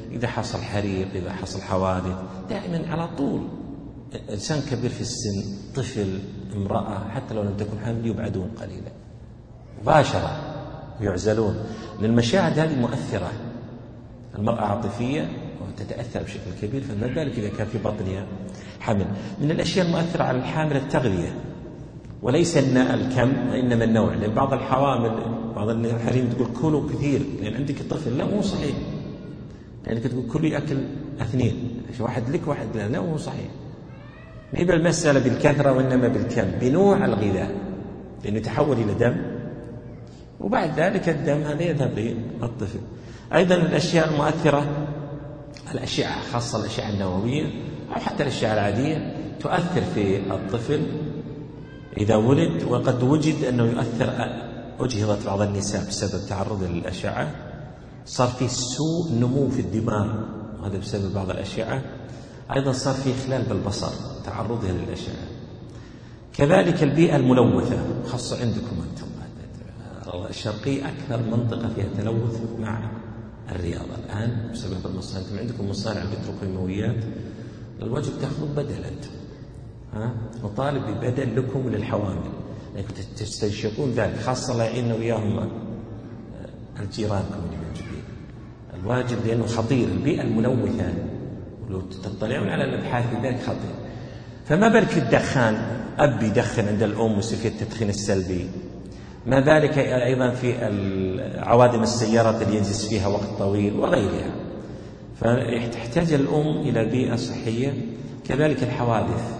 إذا حصل حريق، إذا حصل حوادث، دائما على طول إنسان كبير في السن، طفل، امرأة، حتى لو لم تكن حامل، يبعدون قليلا مباشرة ويعزلون، لأن المشاهد هذه مؤثرة. المرأة عاطفية وتتأثر بشكل كبير، فما بالك إذا كان في بطنها حمل. من الأشياء المؤثرة على الحامل التغذية، وليس الكم وإنما النوع. لأن بعض الحوامل، بعض الحريم تقول كلوا كثير لأن عندك طفل، لا مو صحيح. يعني تقول كلوا أكل اثنين، واحد لك واحد لا، لا مو صحيح. ما هي المسألة بالكثرة وإنما بالكم، بنوع الغذاء، لأنه يتحول إلى دم، وبعد ذلك الدم هذا يذهب للطفل. أيضا الأشياء المؤثرة الأشعة، خاصة الأشعة النووية أو حتى الأشعة العادية، تؤثر في الطفل إذا ولد. وقد وجد أنه يؤثر، أجهضت بعض النساء بسبب تعرض للأشعة، صار في سوء نمو في الدماغ، وهذا بسبب بعض الأشعة. أيضا صار في إخلال بالبصر تعرضها للأشعة. كذلك البيئة الملوثة، خاصة عندكم أنتم الشرقية، أكثر منطقة فيها تلوث مع الرياضة الآن بسبب المصانع. أنتم عندكم مصانع بتروكيماويات، الواجب تأخذوا بدل أنتم، نطالب ببدل لكم وللحوامل، لأنكم تستنشقون ذلك، خاصة لا يعيننا وياهم الجيرانكم اللي موجودين. الواجب لأنه خطير، البيئة الملوثة، ولو تطلعون على الأبحاث في ذلك خطير. فما بالك الدخان، أب يدخن عند الأم ويصير فيه التدخين السلبي. ما ذلك أيضا في عوادم السيارات اللي يجلس فيها وقت طويل وغيرها. فتحتاج الأم إلى بيئة صحية. كذلك الحوادث،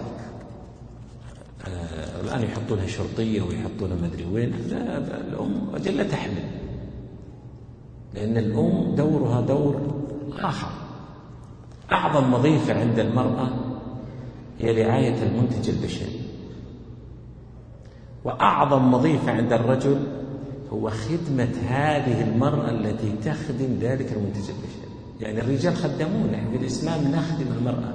الآن يحطونها شرطية ويحطونها مدري وين. الأم أجل لا تحمل، لأن الأم دورها دور آخر. أعظم وظيفة عند المرأة هي رعاية المنتج البشري، وأعظم وظيفة عند الرجل هو خدمة هذه المرأة التي تخدم ذلك المنتج البشري. يعني الرجال خدمون، نحن في الإسلام نخدم المرأة.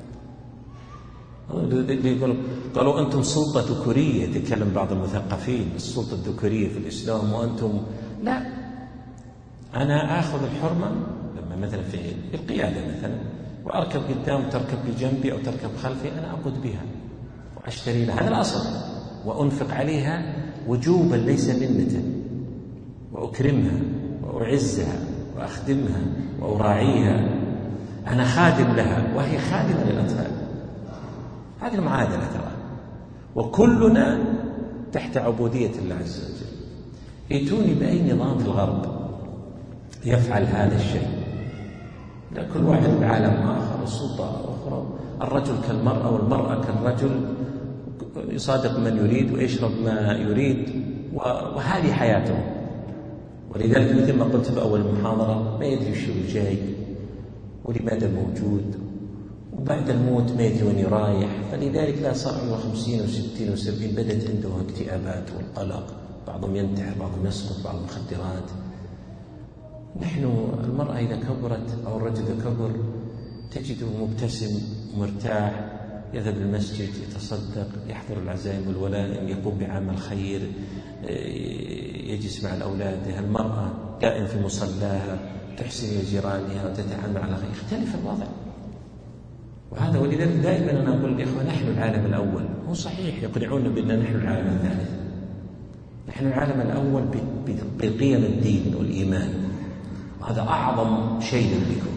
قالوا أنتم سلطة ذكورية، يتكلم بعض المثقفين السلطة الذكورية في الإسلام، وأنتم لا. أنا آخذ الحرمة لما مثلا في القيادة مثلا، وأركب قدام تركب بجنبي أو تركب خلفي، أنا أقود بها وأشتري لها، هذا الأصل، وأنفق عليها وجوبا ليس منة، وأكرمها وأعزها وأخدمها وأراعيها. أنا خادم لها وهي خادمة للأطفال. هذه المعادلة ترى، وكلنا تحت عبودية الله عز وجل. ائتوني بأي نظام في الغرب يفعل هذا الشيء. لا، كل واحد بعالم آخر، السلطة أخرى، الرجل كالمرأة والمرأة كالرجل، يصادق من يريد ويشرب ما يريد، وهذه حياته. ولذلك مثل ما قلت بأول المحاضرة، ما يدري شو الجاي ولماذا موجود، وبعد الموت ما يدري وين يرايح. فلذلك لا صار عمره 50 و60 و70 بدت عنده اكتئابات والقلق، بعضهم ينتحر، بعضهم يسقط، بعضهم مخدرات. نحن المرأة إذا كبرت أو الرجل إذا كبر تجده مبتسم مرتاح، يذهب للمسجد، يتصدق، يحضر العزائم والولائم، يقوم بعمل خير، يجلس مع الأولاد. المرأة دائم في مصلاها، تحسن إلى جيرانها وتتعامل على خير. يختلف الوضع، وهذا ولذلك دائما أنا أقول للإخوة نحن العالم الأول. هو صحيح يقنعون بأن نحن العالم الثالث، نحن العالم الأول بقيم الدين والإيمان، وهذا أعظم شيء نملكه.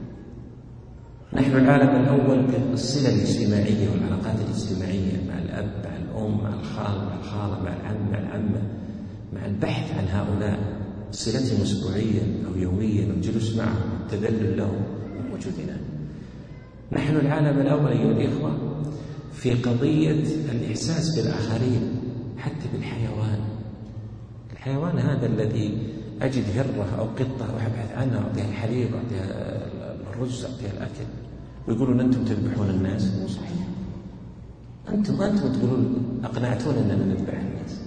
نحن العالم الأول بالصلة الاجتماعية والعلاقات الاجتماعية مع الأب، مع الأم، مع الخال، مع الخالة، مع العم، مع العمة، مع البحث عن هؤلاء، صلتهم أسبوعيا أو يوميا، والجلوس معهم والتذلل لهم موجودين. نحن العالم الأول أيها الإخوة في قضية الإحساس بالآخرين، حتى بالحيوان. الحيوان هذا الذي أجد هرة أو قطة وأبحث عنها، أعطيها الحليب، أعطيها الرز، أعطيها الأكل، ويقولون أنتم تذبحون الناس. مو صحيح، أنتم تقولون أقنعتونا أننا نذبح الناس.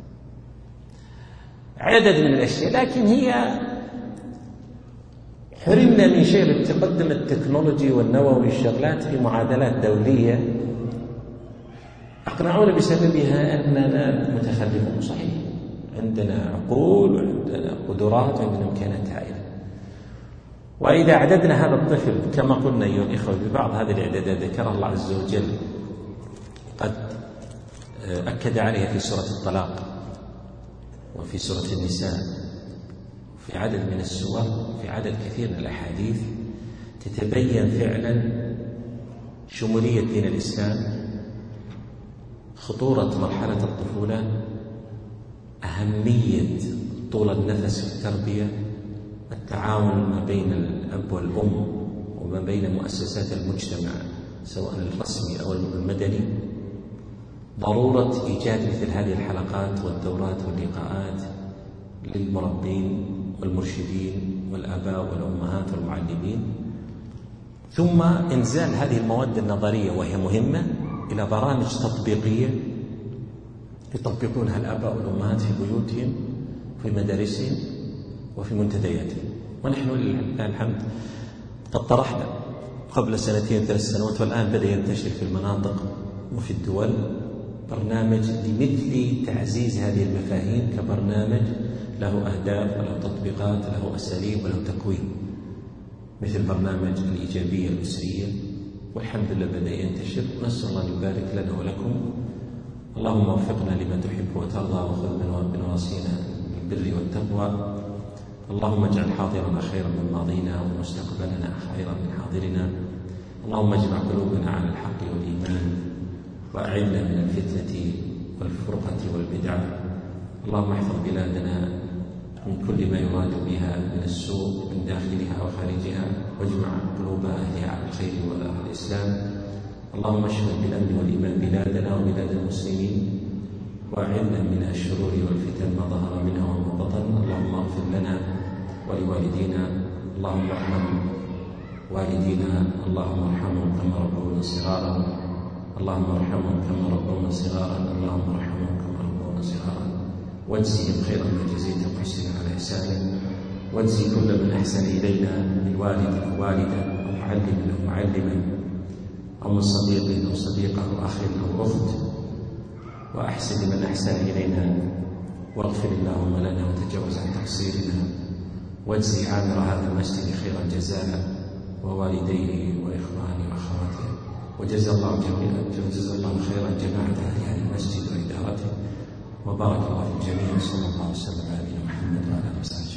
عدد من الأشياء، لكن هي حرمنا من شيء بتقدم التكنولوجي والنووي الشغلات في معادلات دولية، أقنعونا بسببها أننا متخلفون. صحيح، عندنا عقول وعندنا قدرات وعندنا إمكانات هائلة، وإذا عددنا هذا الطفل كما قلنا أيها الإخوة ببعض هذه الإعدادات ذكر الله عز وجل قد أكد عليها في سورة الطلاق وفي سورة النساء وفي عدد من السور وفي عدد كثير من الأحاديث تتبين فعلا شمولية دين الإسلام، خطورة مرحلة الطفولة، أهمية طول النفس في التربية، التعاون ما بين الأب والأم وما بين مؤسسات المجتمع سواء الرسمي أو المدني، ضرورة إيجاد مثل هذه الحلقات والدورات واللقاءات للمربين والمرشدين والآباء والأمهات والمعلمين، ثم إنزال هذه المواد النظرية وهي مهمة إلى برامج تطبيقية يطبقونها الآباء والأمهات في بيوتهم في مدارسهم وفي منتدياتهم. ونحن لله الحمد قد طرحنا قبل 2 3 سنوات والآن بدأ ينتشر في المناطق وفي الدول برنامج لمثل تعزيز هذه المفاهيم كبرنامج له أهداف وله تطبيقات له أساليب وله تكوين، مثل برنامج الإيجابية الأسرية، والحمد لله بدأ ينتشر. نسأل الله أن يبارك لنا ولكم. اللهم وفقنا لما تحب وترضى وخذ من نواصينا بالبر والتقوى. اللهم اجعل حاضرنا خيرا من ماضينا ومستقبلنا خيرا من حاضرنا. اللهم اجمع قلوبنا على الحق والإيمان وأعنا من الفتنة والفرقة والبدعة. اللهم احفظ بلادنا من كل ما يراد بها من السوء من داخلها وخارجها، واجمع قلوب أهلها على الخير وأهل الإسلام. اللهم اشمل بالأمن والإيمان بلادنا وبلاد المسلمين، وأعنا من الشرور والفتن ما ظهر منها وما بطن. اللهم اغفر لنا ولوالدينا، اللهم ارحم والدينا، اللهم ارحمهم كما ربونا صغارا، اللهم ارحمهم كما ربونا صغارا، اللهم ارحمهم كما ربونا صغارا. واجزهم خيرا ما جزيت محسنا على إحسانه، واجزي كل من أحسن إلينا من والد أو والدة أو معلم أو معلما أو من صديق أو صديقة أو أخ أو أخت، وأحسن لمن أحسن إلينا، واغفر اللهم لنا وتجاوز عن تقصيرنا، واجزي عامر هذا المسجد خير الجزاء ووالديه وإخوانه وأخواته، وجزا الله خيرا جماعة أهل المسجد وإدارته، وبارك الله في الجميع. صلى الله وسلم على نبينا محمد وعلى آله وصحبه.